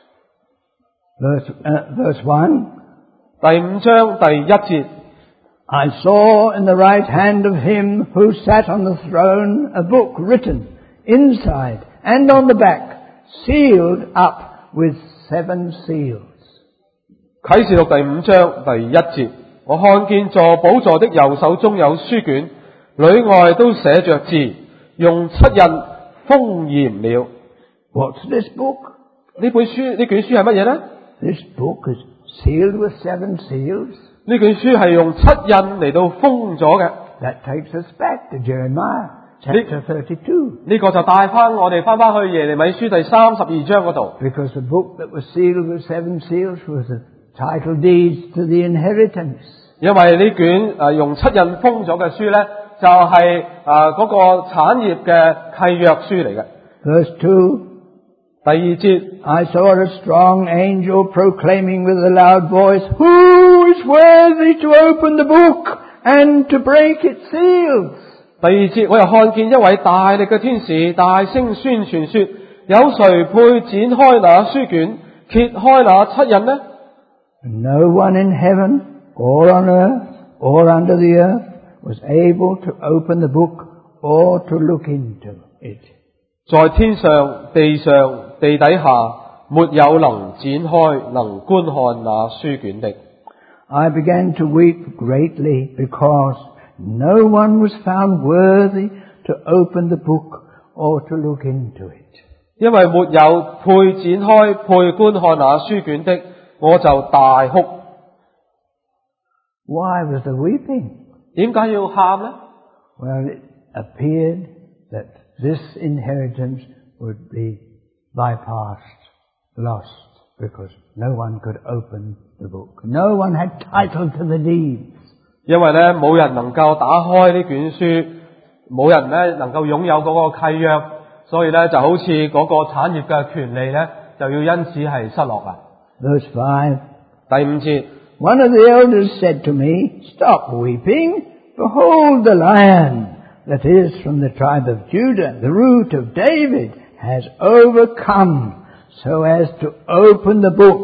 Verse, uh, verse one, 第五章第一節， I saw in the right hand of him who sat on the throne a book written inside and on the back, sealed up with seven seals. 啟示錄第五章第一節，我看見坐寶座的右手中有書卷，裏外都寫着字，用七印封嚴了。 What's this book? 呢本書呢卷書係乜嘢呢？ This book is sealed with seven seals. 呢卷書係用七印嚟到封咗嘅。 That takes us back to Jeremiah chapter thirty-two. 呢個就帶翻我哋翻翻去耶利米書第三十二章嗰度。 Because the book that was sealed with seven seals was the title deeds to the inheritance. 因為呢卷誒用七印封咗嘅書咧， 就係誒嗰個產業嘅契約書嚟嘅。 Verse two, 第二節， I saw a strong angel proclaiming with a loud voice, Who is worthy to open the book and to break its seals? 第二節，我又看見一位大力嘅天使大聲宣傳說：有誰配展開那書卷，揭開那七印呢？ And no one in heaven, or on earth, or under the earth, was able to open the book or to look into it. 在天上、地上、地底下，沒有能展開、能觀看那書卷的。 I began to weep greatly because no one was found worthy to open the book or to look into it. 因為沒有配展開、配觀看那書卷的，我就大哭。 Why was the weeping? 點解要喊呢？ Well, it appeared that this inheritance would be bypassed, lost, because no one could open the book. No one had title to the deeds. 因為咧冇人能夠打開呢卷書，冇人咧能夠擁有嗰個契約，所以咧就好似嗰個產業嘅權利咧就要因此係失落啦。 Verse five. 第五節， One of the elders said to me, Stop weeping. Behold, the Lion that is from the tribe of Judah, the root of David, has overcome so as to open the book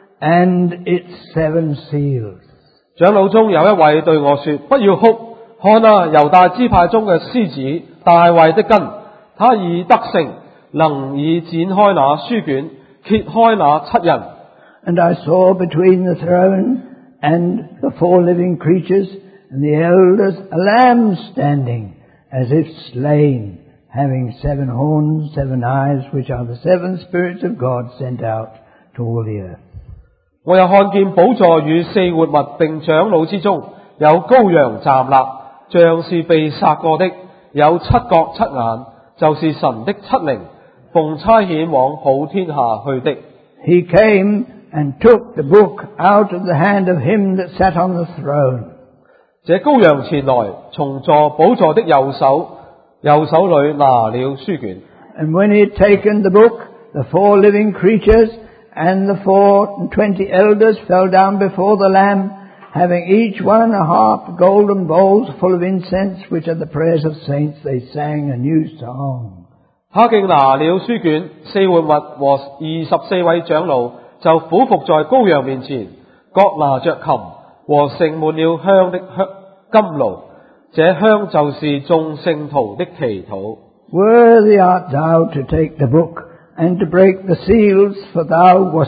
and its seven seals. 長老中有一位對我說：不要哭，看啊，猶大支派中嘅獅子大衛的根，他已得勝，能以展開那書卷，揭開那七印。 And I saw between the throne and the four living creatures and the elders a lamb standing, as if slain, having seven horns, seven eyes, which are the seven spirits of God sent out to all the earth. 我又看見寶座與四活物並長老之中，有羔羊站立，像是被殺過的，有七角七眼，就是神的七靈，奉差遣往普天下去的。 He came and took the book out of the hand of him that sat on the throne. 這羔羊前來，從坐寶座的右手，右手裏拿了書卷。 And when he had taken the book, the four living creatures and the four and twenty elders fell down before the Lamb, having each one a harp, golden bowls full of incense, which are the prayers of saints. They sang a new song. 他竟拿了書卷，四活物和二十四位長老就俯伏在羔羊面前，各拿着琴和盛滿了香的香甘露，這香就是眾聖徒的祈禱。 Worthy art thou to take the book and to break the seals, for thou wast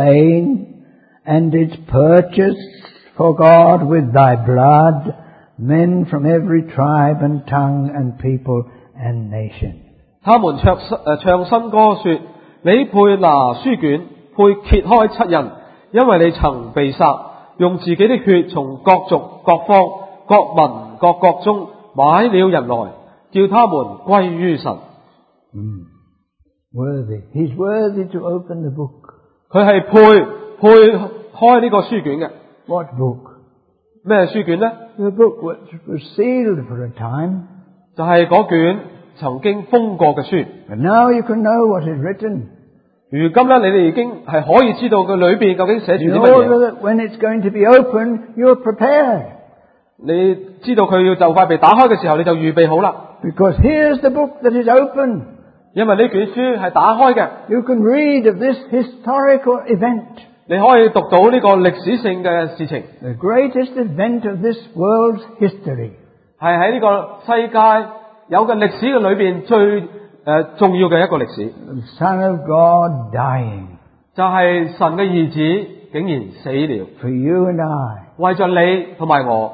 slain, and didst purchase for God with thy blood men from every tribe and tongue and people and nation. 他們唱唱新歌說：你配拿書卷，配揭開七印，因為你曾被殺，用自己的血從各族、各方、各民、各國中買了人來，叫他們歸於神。 Mm. Worthy. He's worthy to open the book. 佢係配配開呢個書卷嘅。 What book? 咩書卷呢？ The book was, was sealed for a time. 就係嗰卷曾經封過嘅書。 But now you can know what is written. 如今呢，你哋已經係可以知道佢裏邊究竟寫住 In 啲乜 order 嘢。 that when it's going to be open, you're prepared. 你知道佢要就快被打開嘅時候，你就預備好啦。 Because here's the book that is open. 因為呢卷書係打開嘅， You can read of this historical event. 你可以讀到呢個歷史性嘅事情， The greatest event of this world's history. 係喺呢個世界有嘅歷史嘅裏邊最誒、呃、重要嘅一個歷史， The Son of God dying 就係神嘅兒子竟然死了， for you and I. 為咗你同埋我，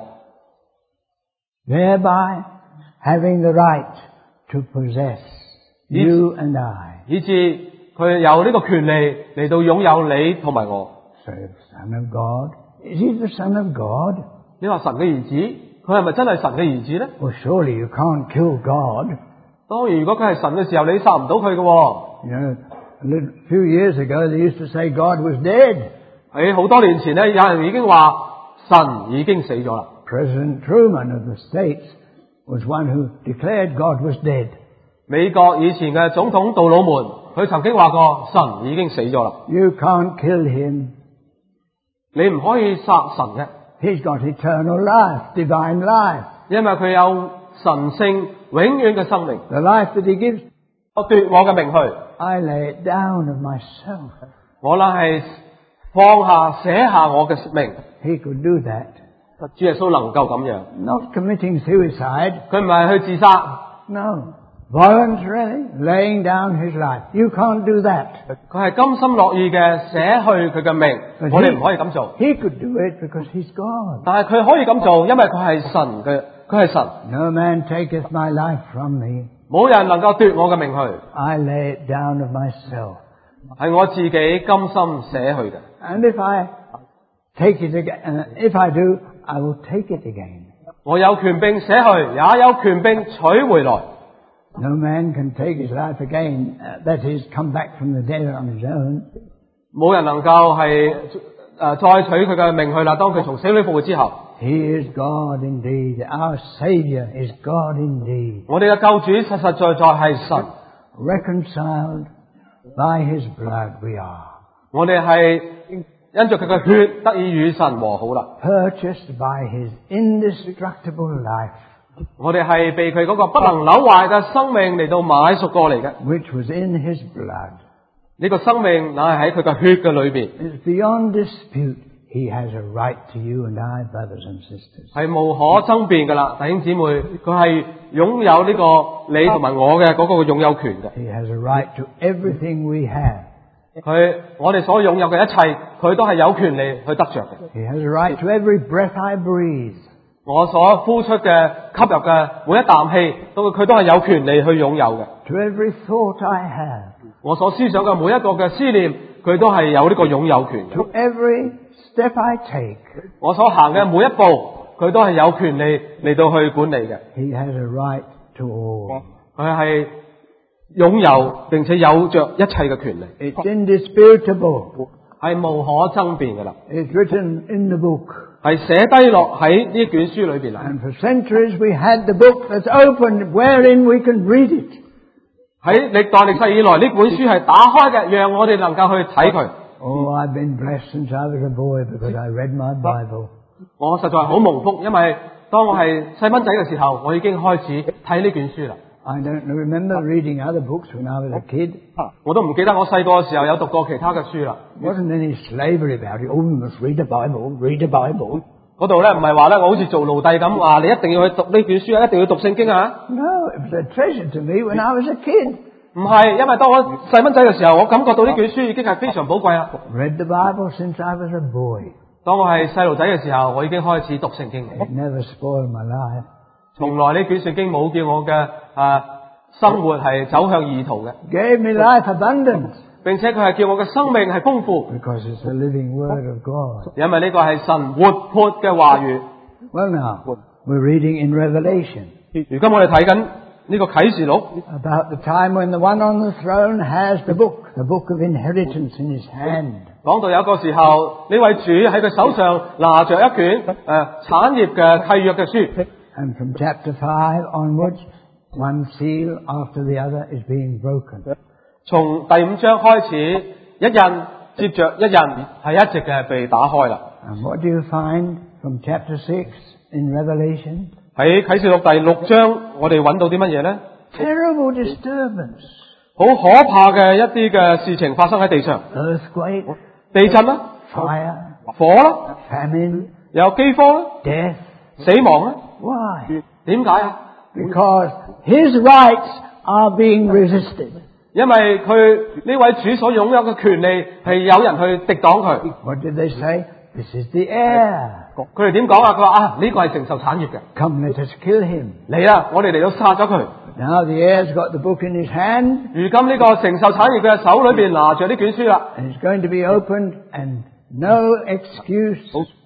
Thereby having the right to possess you and I. 以致佢有呢個權利嚟到擁有你同埋我。 So the Son of God. Is he the Son of God? 你話神嘅兒子，佢係咪真係神嘅兒子呢？ Well, surely you can't kill God. 當然，如果佢係神嘅時候，你殺唔到佢嘅。 You know, a little, few years ago they used to say God was dead. 喺好多年前呢，有人已經話神已經死咗啦。 President Truman of the States was one who declared God was dead. 美國以前嘅總統杜魯門，佢曾經話過神已經死咗啦， You can't kill him. 你唔可以殺神嘅， He's got eternal life, divine life. 因為佢有神聖永遠嘅生命。 The life that he gives, 我奪我嘅命去， I lay it down of myself. 我呢係放下寫下我嘅命。 He could do that. 主耶穌能夠咁樣， Not committing suicide. 佢唔係去自殺， No. Voluntarily laying down his life. You can't do that. 佢係甘心樂意嘅寫去佢嘅命。 But 我哋唔可以咁做， he, he could do it because he's God. 但係佢可以咁做，因為佢係神嘅，佢係神， No man taketh my life from me. 冇人能夠奪我嘅命去， I lay it down of myself. 係我自己甘心寫去嘅。 And if I take it again, uh, if I do, I will take it again. 我有權柄寫去，也有權柄取回來。 No man can take his life again, uh, that is, come back from the dead on his own. 冇人能夠係誒再取佢嘅命去啦。當佢從死裏復活之後， He is God indeed. Our Saviour is God indeed. 我哋嘅救主實實在在係神， Reconciled by his blood we are. 我哋係因着佢嘅血得以與神和好啦。 Purchased by his indestructible life, 我哋係被佢嗰個不能朽壞嘅生命嚟到買贖過嚟嘅。 which was in his blood. 呢個生命乃係喺佢嘅血嘅裏邊， It's beyond dispute. He has a right to you and I, brothers and sisters. 係無可爭辯噶啦，弟兄姊妹，佢係擁有呢個你同埋我嘅嗰個擁有權嘅。 He has a right to everything we have. 佢我哋所擁有嘅一切，佢都係有權利去得着嘅。 He has a right to every breath I breathe. 我所呼出嘅吸入嘅每一啖氣，都佢都係有權利去擁有嘅。 To every thought I have. 我所思想嘅每一個嘅思念，佢都係有呢個擁有權嘅。 To every step I take. 我所行嘅每一步，佢都係有權利嚟到去管理嘅。 He has a right to all. 佢係擁有並且有着一切嘅權利， It's indisputable. 係無可爭辯嘅啦。 It's written in the book. 係寫低落喺呢卷書裏邊啦。 And for centuries we had the book that's open wherein we can read it. 喺歷代歷世以來，呢本書係打開嘅，讓我哋能夠去睇佢。 Oh, I've been blessed since I was a boy because I read my Bible. 我實在好蒙福，因為當我係細蚊仔嘅時候，我已經開始睇呢卷書啦。 I don't remember reading other books when I was a kid. 我都唔記得我細個嘅時候有讀過其他嘅書啦。 Wasn't any slavery about it. Oh, you must read the Bible, read the Bible. 嗰度咧唔係話咧，我好似做奴隸咁話，你一定要去讀呢卷書啊，一定要讀聖經啊。 No, it was a treasure to me when I was a kid. 唔係，因為當我細蚊仔嘅時候，我感覺到呢卷書已經係非常寶貴啦。 Read the Bible since I was a boy. 當我係細路仔嘅時候，我已經開始讀聖經。 It never spoiled my life. 從來呢卷聖經冇叫我嘅啊生活係走向異途嘅， Gave me life abundance 並且佢係叫我嘅生命係豐富， because it's the living Word of God. 因為呢個係神活潑嘅話語。 Well now, we're reading in Revelation 如今我哋睇緊呢個啟示錄， about the time when the one on the throne has the book, the book of inheritance in his hand. 講到有一個時候，呢位主喺佢手上拿着一卷誒、呃、產業嘅契約嘅書。 And from chapter five onwards, one seal after the other is being broken. 從第五章開始，一印接着一印係一直嘅被打開啦。 And what do you find from chapter six in Revelation? 喺啟示錄第六章，我哋揾到啲乜嘢呢？ Terrible disturbance. 好可怕嘅一啲嘅事情發生喺地上， Earthquake, 地震啦、 fire, 火啦、 famine, 有飢荒啦、 death. 死亡啦。 Why? 點解啊？ Because his rights are being resisted. 因為佢呢位主所擁有嘅權利係有人去敵擋佢。 What did they say? This is the heir. 佢哋點講啊？佢話啊，呢個係承受產業嘅。 Come, let us kill him. 嚟啦，我哋嚟到殺咗佢。 Now the heir's got the book in his hand, 如今呢個承受產業嘅手裏邊拿着呢卷書啦， and it's going to be opened, and no excuse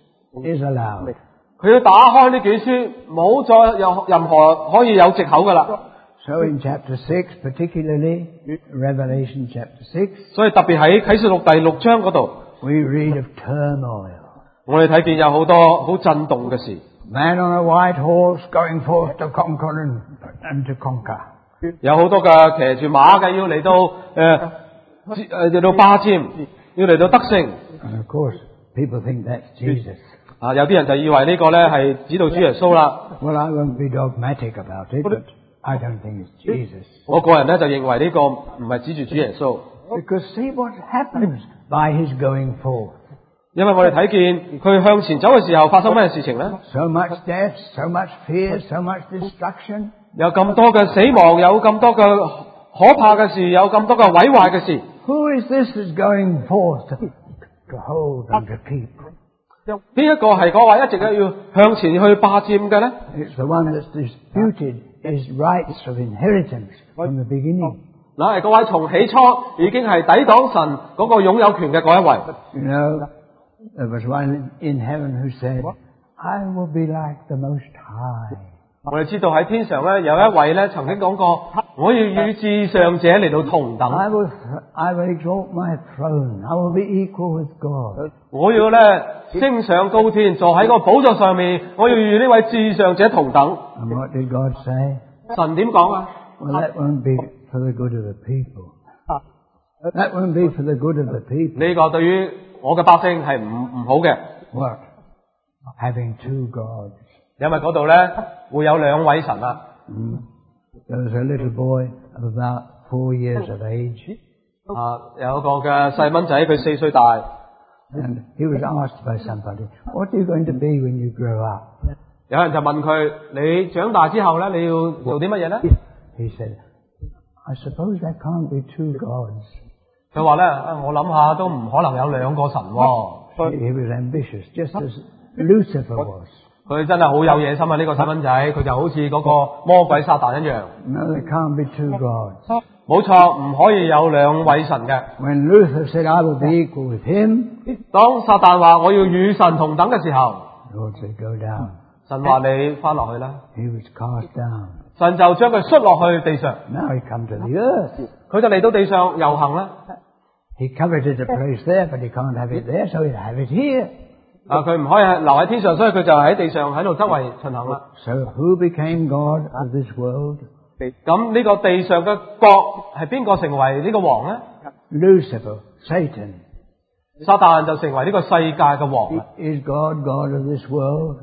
is allowed. 佢要打開呢卷書，冇再有任何可以有藉口噶啦。 So in chapter six, particularly Revelation chapter six, 所以特別喺啟示錄第六章嗰度， we read of turmoil. 我哋睇見有好多好震動嘅事。 Man on a white horse going forth to conquer and, and to conquer. 有好多嘅騎住馬嘅要嚟到誒誒嚟到霸佔，要嚟到得勝。 And of course, people think that's Jesus. 啊，有啲人就以為呢個咧係指到主耶穌啦。 Well, I won't be dogmatic about it, but I don't think it's Jesus. 我個人咧就認為呢個唔係指住主耶穌， Because see what happens by his going forth. 因為我哋睇見佢向前走嘅時候發生咩事情咧？ So much death, so much fear, so much destruction. 有咁多嘅死亡，有咁多嘅可怕嘅事，有咁多嘅毀壞嘅事。 Who is this is going forth to, to hold and to keep? 邊一個係嗰位一直咧要向前去霸佔嘅咧？ It's the one that's disputed his rights of inheritance from the beginning. 嗱，係嗰位從起初已經係抵擋神嗰個擁有權嘅嗰一位。 You know, there was one in heaven who said, I will be like the Most High. 我哋知道喺天上咧有一位咧曾經講過，我要與至上者嚟到同等。 I will, I will exalt my throne. I will be equal with God. 我要咧升上高天，坐喺個寶座上面，我要與呢位至上者同等。 And what did God say? 神點講啊？ Well, that won't be for the good of the people. That won't be for the good of the people. 呢個對於我嘅百姓係唔唔好嘅， What? Having two gods. 因為嗰度咧會有兩位神啊。 Mm. There was a little boy of about four years of age, 啊，有個嘅細蚊仔，佢四歲大， and he was asked by somebody, what are you going to be when you grow up? 有人就問佢：你長大之後咧，你要做啲乜嘢咧？ He said, I suppose there can't be two gods. 佢話咧：啊，我諗下都唔可能有兩個神喎。 He was ambitious, just as Lucifer was. 佢真係好有野心啊！呢、這個細蚊仔，佢就好似嗰個魔鬼撒旦一樣。 No, there can't be two gods. 冇錯，唔可以有兩位神嘅。 When Luther said, I will be equal with him, 當撒旦話我要與神同等嘅時候， Lord said, go down. 神話你翻落去啦。 He was cast down. 神就將佢摔落去地上， Now he come to the earth. 佢就嚟到地上遊行啦。 He coveted a place there, but he can't have it there, so he'll have it here. 啊，佢唔可以留喺天上，所以佢就喺地上喺度周圍巡行啦。 So who became God of this world? 咁呢個地上嘅國係邊個成為呢個王咧？ Lucifer, Satan. 撒旦就成為呢個世界嘅王啦。 Is God God of this world?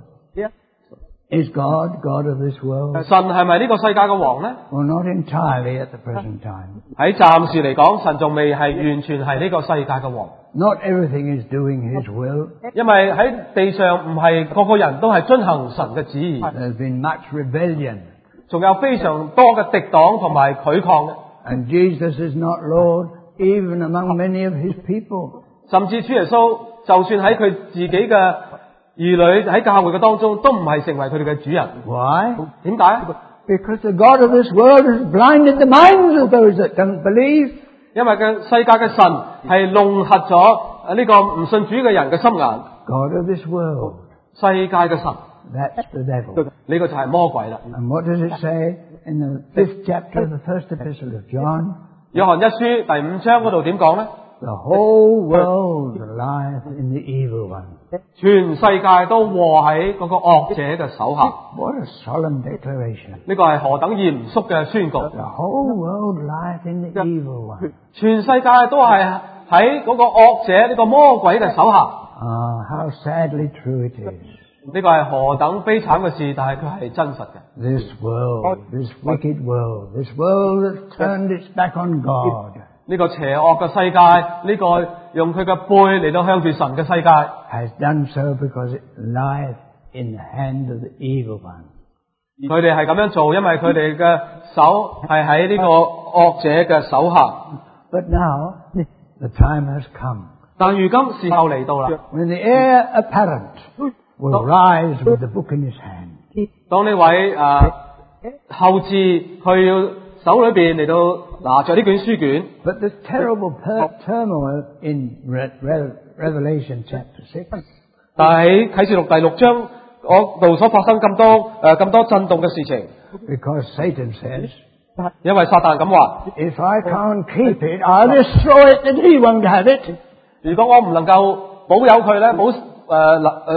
Is God God of this world? 神係咪呢個世界嘅王咧？ Well, not entirely at the present time. 喺暫時嚟講，神仲未係完全係呢個世界嘅王， Not everything is doing His will. 因為喺地上唔係個個人都係遵行神嘅旨意， There's been much rebellion. 仲有非常多嘅敵黨同埋拒抗嘅， And Jesus is not Lord even among many of His people. 甚至主耶穌就算喺佢自己嘅兒女喺教會嘅當中，都唔係成為佢哋嘅主人。 Why? 點解？ Because the God of this world has blinded the minds of those that don't believe. 因為嘅世界嘅神係弄瞎咗呢個唔信主嘅人嘅心眼。 God of this world. 世界嘅神， That's the devil. 呢個就係魔鬼啦。 And what does it say in the fifth chapter of the first epistle of John? 約翰一書第五章嗰度點講呢？ The whole world lieth in the evil one. 全世界都禍喺嗰個惡者嘅手下。 What a solemn declaration. 呢個係何等嚴肅嘅宣告！ The whole world lieth in the evil one. 全世界都係喺嗰個惡者呢個魔鬼嘅手下。 Ah, how sadly true it is. 呢個係何等悲慘嘅事，但係佢係真實嘅。 This world, this wicked world, this world that turned its back on God, 呢個邪惡嘅世界，呢個用佢嘅背嚟到向住神嘅世界， has done so because it lieth in the hand of the evil one. 佢哋係咁樣做，因為佢哋嘅手係喺呢個惡者嘅手下。 But now, the time has come. 但如今時候嚟到啦， When the heir apparent will rise with the book in his hand. 當呢位誒、呃、後嗣佢要手裏邊嚟到拿着呢卷書卷， But the terrible per- turmoil in Re- Re- Revelation chapter six, 但係喺啟示錄第六章嗰度所發生咁多誒咁、呃、多震動嘅事情， because Satan says, 因為撒旦咁話： if I can't keep it, I'll destroy it and he won't have it. 如果我唔能夠保有佢咧，保誒誒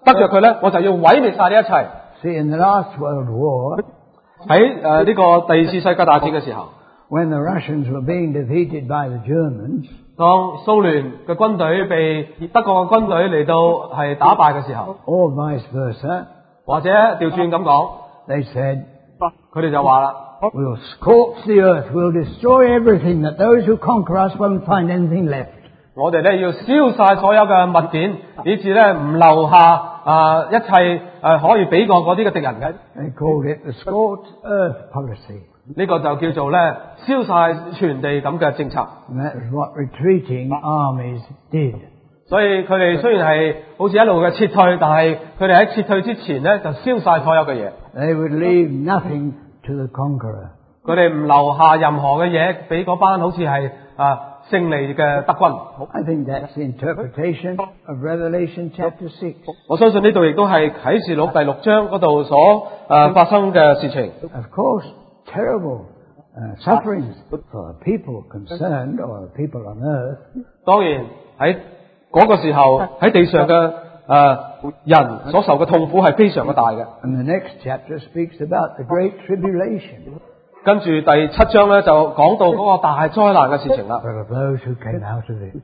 得着佢咧，我就要毀滅晒呢一切。 See, in the last World War, 喺誒呢個第二次世界大戰嘅時候， when the Russians were being defeated by the Germans, 當蘇聯嘅軍隊被德國嘅軍隊嚟到係打敗嘅時候， or vice versa, 或者調轉咁講， they said, 佢哋就話啦。 we'll scorch the earth, we'll destroy everything, that those who conquer us won't find anything left. 我哋咧要燒晒所有嘅物件，以致咧唔留下啊、呃、一切誒、呃、可以比過嗰啲嘅敵人嘅。 They called it the scorched earth policy. 呢個就叫做咧燒晒全地咁嘅政策。 And that is what retreating armies did. 所以佢哋雖然係好似一路嘅撤退，但係佢哋喺撤退之前咧就燒晒所有嘅嘢。 They would leave nothing to the conqueror. 佢哋唔留下任何嘅嘢俾嗰班好似係啊勝利嘅德軍。 I think that's the interpretation of Revelation chapter six. 我相信呢度亦都係啟示錄第六章嗰度所誒、呃、發生嘅事情。 Of course, terrible uh, sufferings for people concerned or people on earth. 當然喺嗰個時候喺地上嘅誒、呃、人所受嘅痛苦係非常嘅大嘅。 And the next chapter speaks about the great tribulation. 跟住第七章咧就講到嗰個大災難嘅事情啦。 But of those who came out of it.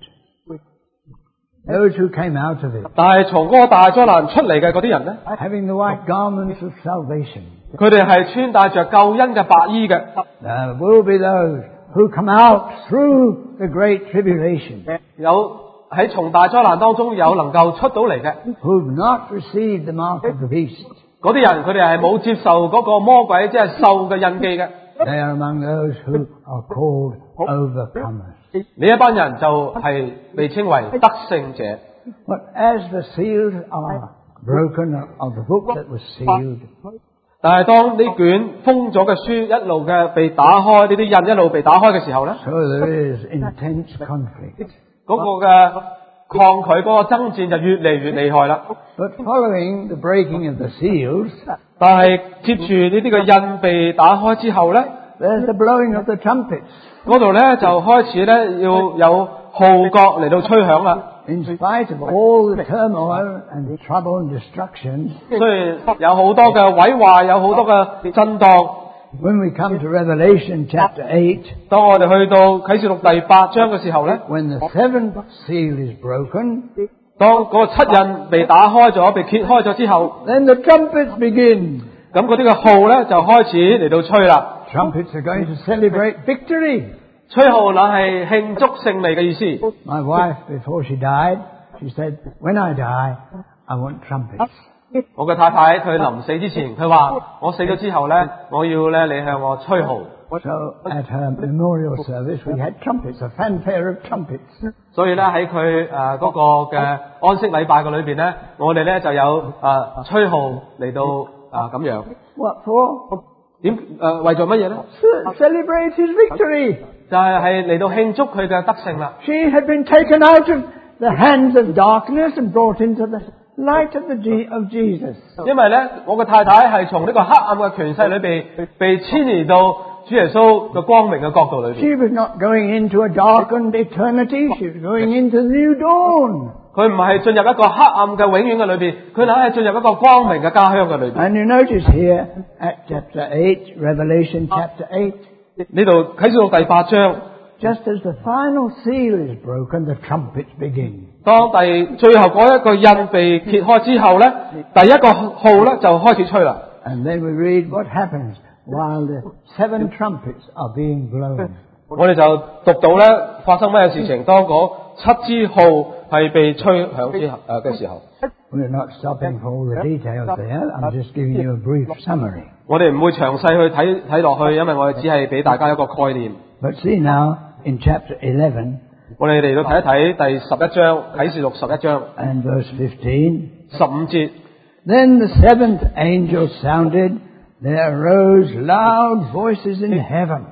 Those who came out of it. 但係從嗰個大災難出嚟嘅嗰啲人咧， Having the white garments of salvation. 佢哋係穿戴着救恩嘅白衣嘅。 There will be those who come out through the great tribulation. 有喺從大災難當中有能夠出到嚟嘅。 Who've not received the mark of the beast. 嗰啲人佢哋係冇接受嗰個魔鬼即係獸嘅印記嘅。 They are among those who are called overcomers. 呢一班人就係被稱為得勝者。 But as the seals are broken of the book that was sealed, 但係當呢卷封咗嘅書一路嘅被打開，呢啲印一路被打開嘅時候咧， so there is intense conflict. 嗰個嘅抗拒嗰個爭戰就越嚟越厲害啦。 But following the breaking of the seals, 但係接住呢啲嘅印被打開之後咧， there's the blowing of the trumpets. 嗰度咧就開始咧要有號角嚟到吹響啦。 In spite of all the turmoil and trouble and destruction, 雖然有好多嘅毀壞，有好多嘅震盪。 when we come to Revelation chapter eight, 當我哋去到啟示錄第八章嘅時候咧， when the seventh seal is broken, 當嗰個七印被打開咗、被揭開咗之後， then the trumpets begin. 咁嗰啲嘅號咧就開始嚟到吹啦。 Trumpets are going to celebrate victory. 吹號乃係慶祝勝利嘅意思。 My wife, before she died, she said, when I die, I want trumpets. 我嘅太太佢臨死之前，佢話：我死咗之後咧，我要咧你向我吹號。 So at her memorial service, we had trumpets, a fanfare of trumpets. 所以咧喺佢誒嗰個嘅安息禮拜嘅裏邊咧，我哋咧就有誒、呃、吹號嚟到啊咁、呃、樣。 What for? 點誒、呃、為咗乜嘢咧？ To celebrate his victory. 就係係嚟到慶祝佢嘅得勝啦。 She had been taken out of the hands of darkness and brought into the light of the G- of Jesus. 因為咧，我嘅太太係從呢個黑暗嘅權勢裏邊被遷移到主耶穌嘅光明嘅國度裏邊。 She was not going into a darkened eternity. She was going into the new dawn. 佢唔係進入一個黑暗嘅永遠嘅裏邊，佢乃係進入一個光明嘅家鄉嘅裏邊。 And you notice here at chapter eight, Revelation chapter eight, 呢度啟示錄第八章， just as the final seal is broken, the trumpets begin. 當第最後嗰一個印被揭開之後咧，第一個號咧就開始吹啦。 And then we read what happens while the seven trumpets are being blown. 我哋就讀到咧發生咩事情，當嗰七支號係被吹響之後誒嘅時候。 We're not stopping for all the details there. I'm just giving you a brief summary. 我哋唔會詳細去睇睇落去，因為我哋只係俾大家一個概念。 But see now in chapter eleven 我哋嚟到睇一睇第十一章啟示錄十一章 and verse fifteen. 十五節。 Then the seventh angel sounded. There arose loud voices in heaven.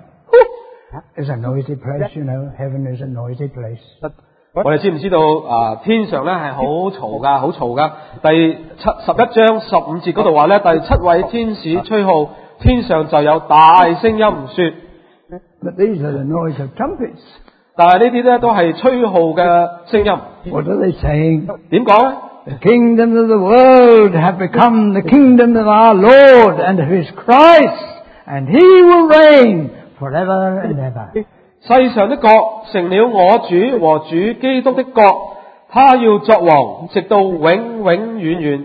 It's a noisy place, you know. Heaven is a noisy place. 我哋知唔知道啊？天上咧係好嘈噶，好嘈噶。第七十一章十五節嗰度話咧，第七位天使吹號，天上就有大聲音說。 But these are the noise of trumpets. 但係呢啲咧都係吹號嘅聲音。 What are they saying? 點講咧？ The kingdoms of the world have become the kingdom of our Lord and of His Christ, and He will reign forever and ever. 世上的國成了我主和主基督的國，他要作王，直到永永遠遠。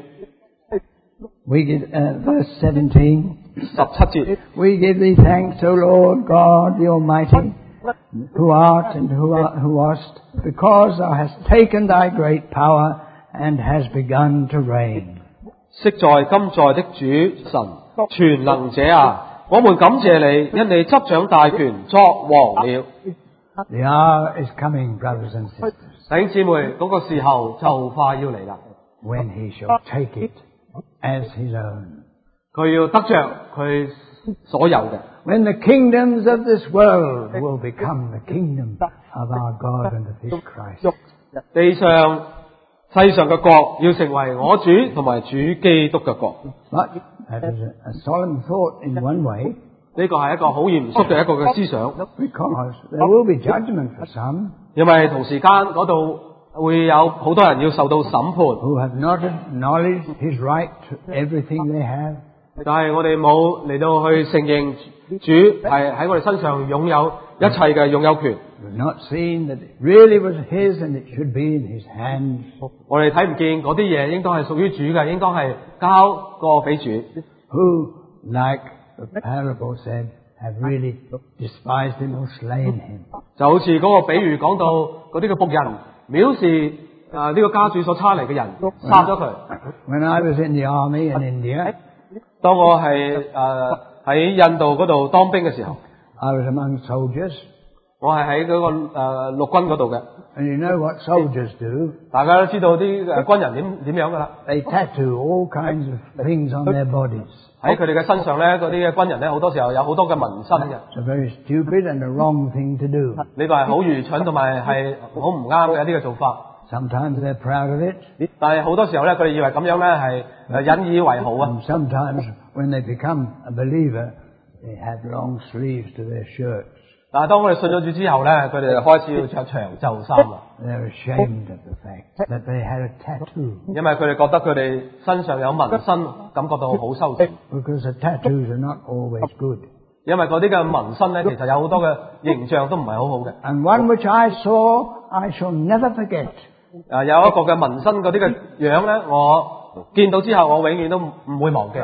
We give, uh, verse seventeen. 十七節， We give thee thanks, O Lord God the Almighty, who art and who, art, who wast, because thou hast taken thy great power and hast begun to reign. 昔在今在的主神全能者啊，我們感謝你，因你執掌大權作王了。 The hour is coming, brothers and sisters, 弟兄姊妹，嗰、個時候就快要嚟啦， when he shall take it as his own. 佢要得着佢所有嘅。 When the kingdoms of this world will become the kingdom of our God and of His Christ. 地上世上嘅國要成為我主同埋主基督嘅國。 But that is a, a solemn thought in one way, 呢個係一個好嚴肅嘅一個嘅思想， because there will be judgment for some 因為同時間嗰度會有好多人要受到審判， who have not acknowledged His right to everything they have. 但係我哋冇嚟到去承認主係喺我哋身上擁有一切嘅擁有權。 We've not seen that it really was His and it should be in His hands. 我哋睇唔見嗰啲嘢應該係屬於主嘅，應該係交過俾主。 Who, like the parable said, have really despised Him or slain Him. 就好似嗰個比喻講到嗰啲嘅僕人藐視啊呢個家主所差嚟嘅人，殺咗佢。 When I was in the army in India, 當我係誒喺印度嗰度當兵嘅時候， I was among soldiers. 我係喺嗰個誒、呃、陸軍嗰度嘅。 And you know what soldiers do? 大家都知道啲誒軍人點點樣㗎啦。 They tattoo all kinds of things on their bodies. 喺佢哋嘅身上咧，嗰啲嘅軍人咧，好多時候有好多嘅紋身嘅。 It's a very stupid and a wrong thing to do. 呢個係好愚蠢同埋係好唔啱嘅一啲嘅做法。 Sometimes they're proud of it. 但係好多時候咧，佢哋以為咁樣咧係誒引以為豪啊。 And sometimes when they become a believer, they have long sleeves to their shirts. 但係當我哋信咗主之後咧，佢哋就開始要着長袖衫啦。 They're ashamed of the fact that they had a tattoo. 因為佢哋覺得佢哋身上有紋身，感覺到好羞恥。 Because the tattoos are not always good. 因為嗰啲嘅紋身咧，其實有好多嘅形象都唔係好好嘅。 And one which I saw, I shall never forget. 啊，有一個嘅紋身嗰啲嘅樣咧，我見到之後，我永遠都唔會忘記。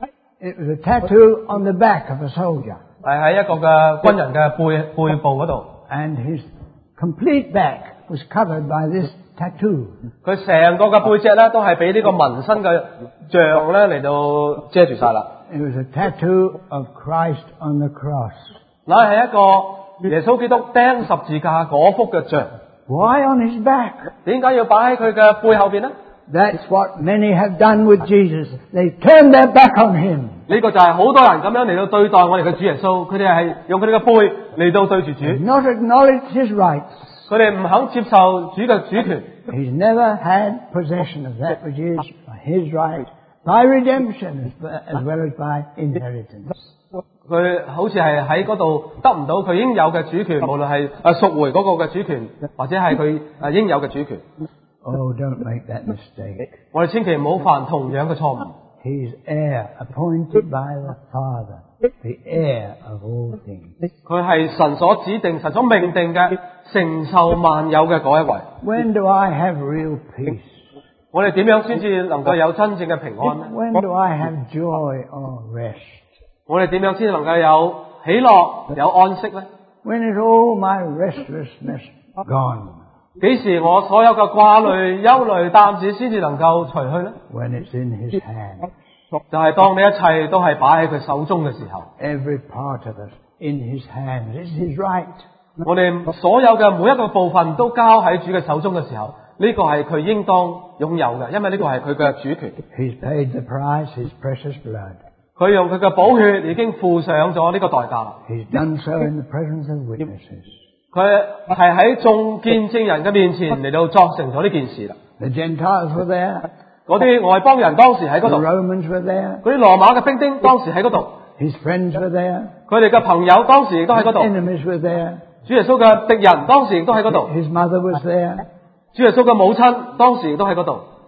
It was a tattoo on the back of a soldier. 係喺一個嘅軍人嘅背背部嗰度， And his complete back was covered by this tattoo. 佢成個嘅背脊咧都係俾呢個紋身嘅像咧嚟到遮住晒啦。 It was a tattoo of Christ on the cross. 嗱係一個耶穌基督釘十字架嗰幅嘅像， Why on his back? 點解要擺喺佢嘅背後邊咧？ That's what many have done with Jesus. They turned their back on him. 呢個就係好多人咁樣嚟到對待我哋嘅主耶穌，佢哋係用佢哋嘅背嚟到對住主， Not acknowledged his rights. 佢哋唔肯接受主嘅主權。 He's never had possession of that which is his right by redemption as as well as by inheritance. 佢好似係喺嗰度得唔到佢應有嘅主權，無論係誒贖回嗰個嘅主權，或者係佢誒應有嘅主權。 Oh, don't make that mistake. 我哋千祈唔好犯同樣嘅錯誤。 He's heir appointed by the Father, the heir of all things. 佢係神所指定、神所命定嘅承受萬有嘅嗰一位。 When do I have real peace? 我哋點樣先至能夠有真正嘅平安呢？ When do I have joy or rest? 我哋點樣先能夠有喜樂、有安息呢？ When is all my restlessness gone? 幾時我所有嘅掛慮、憂慮、擔子先至能夠除去呢？ When it's in his hand. 就係當你一切都係擺喺佢手中嘅時候， Every part of us in his hands. It's his right. 我哋所有嘅每一個部分都交喺主嘅手中嘅時候，呢個係佢應當擁有嘅，因為呢個係佢嘅主權。 He's paid the price, his precious blood. 佢用佢嘅寶血已經付上咗呢個代價。 He's done so in the presence of witnesses. 佢係喺眾見證人嘅面前嚟到作成咗呢件事啦。 The Gentiles were there. 嗰啲外邦人當時喺嗰 The 度， Romans were there. 嗰啲羅馬嘅兵丁當時喺嗰度， His friends were there. 佢哋嘅朋友當時亦都喺 His 嗰度， enemies were there. 主耶穌嘅敵人當時亦都喺嗰度， His mother was there. 主耶穌嘅母親當時亦都喺嗰度，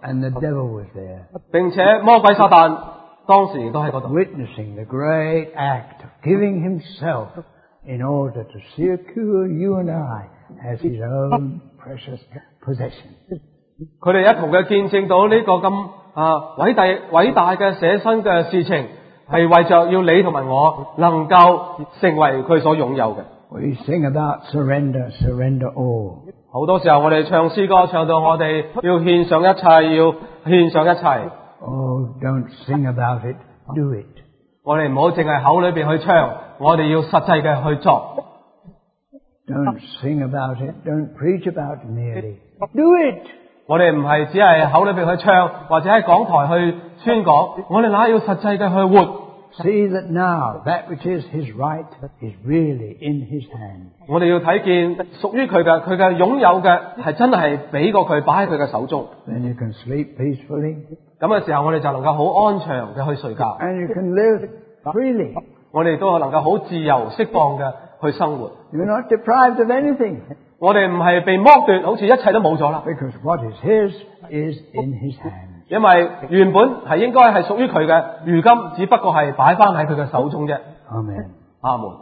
And the devil was there, 並且魔鬼撒旦當時亦都喺嗰度， witnessing the great act of giving himself in order to secure you and I as his own precious possession. 佢哋一同嘅見證到呢個咁啊偉大偉大嘅捨身嘅事情，係為着要你同埋我能夠成為佢所擁有嘅。 We sing about surrender, surrender all. 好多時候我哋唱詩歌唱到我哋要獻上一切，要獻上一切。 Oh, don't sing about it, do it. 我哋唔好淨係口裏邊去唱，我哋要實際嘅去做。 Don't sing about it, don't preach about it merely. Do it! 我哋唔係只係口裏邊去唱，或者喺講台去宣講，我哋乃要實際嘅去活。 See that now that which is his right is really in his hand. 我哋要睇見屬於佢嘅，佢嘅擁有嘅係真係俾過佢擺喺佢嘅手中。 Then you can sleep peacefully 咁嘅時候，我哋就能夠好安詳嘅去睡覺， and you can live freely. 我哋都能夠好自由釋放嘅去生活。 You're not deprived of anything 我哋唔係被剝奪，好似一切都冇咗啦。 because what is his is in his hand. 因為原本係應該係屬於佢嘅，如今只不過係擺翻喺佢嘅手中啫。 Amen. 阿門。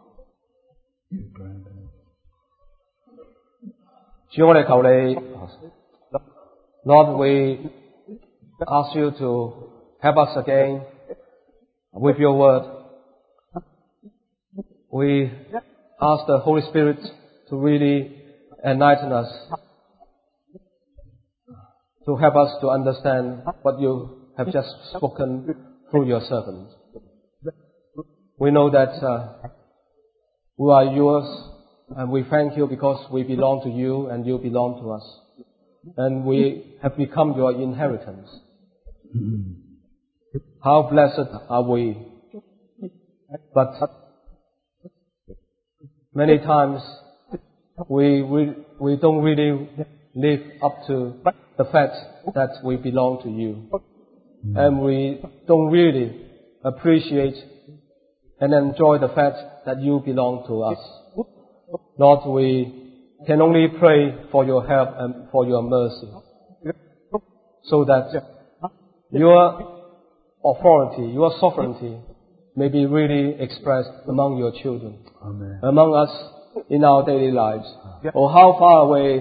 主，我哋求你 ，Lord, we ask you to help us again with your word. We ask the Holy Spirit to really enlighten us, to help us to understand what you have just spoken through your servant. We know that uh, we are yours, and we thank you because we belong to you and you belong to us. And we have become your inheritance. How blessed are we. But many times we, we, we don't really live up to the fact that we belong to you. And we don't really appreciate and enjoy the fact that you belong to us. Lord, we can only pray for your help and for your mercy, so that your authority, your sovereignty may be really expressed among your children, Amen. among us in our daily lives. Oh, how far away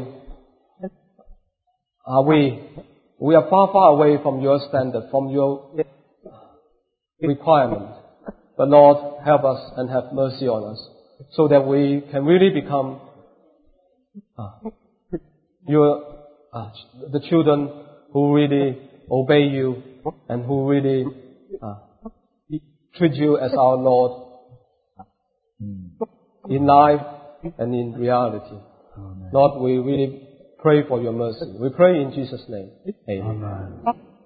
are we? We are far, far away from your standard, from your requirement. But Lord, help us and have mercy on us, so that we can really become uh, your uh, the children who really obey you and who really uh, treat you as our Lord in life and in reality. Amen. Lord, we really pray for your mercy. We pray in Jesus' name. Amen. Amen.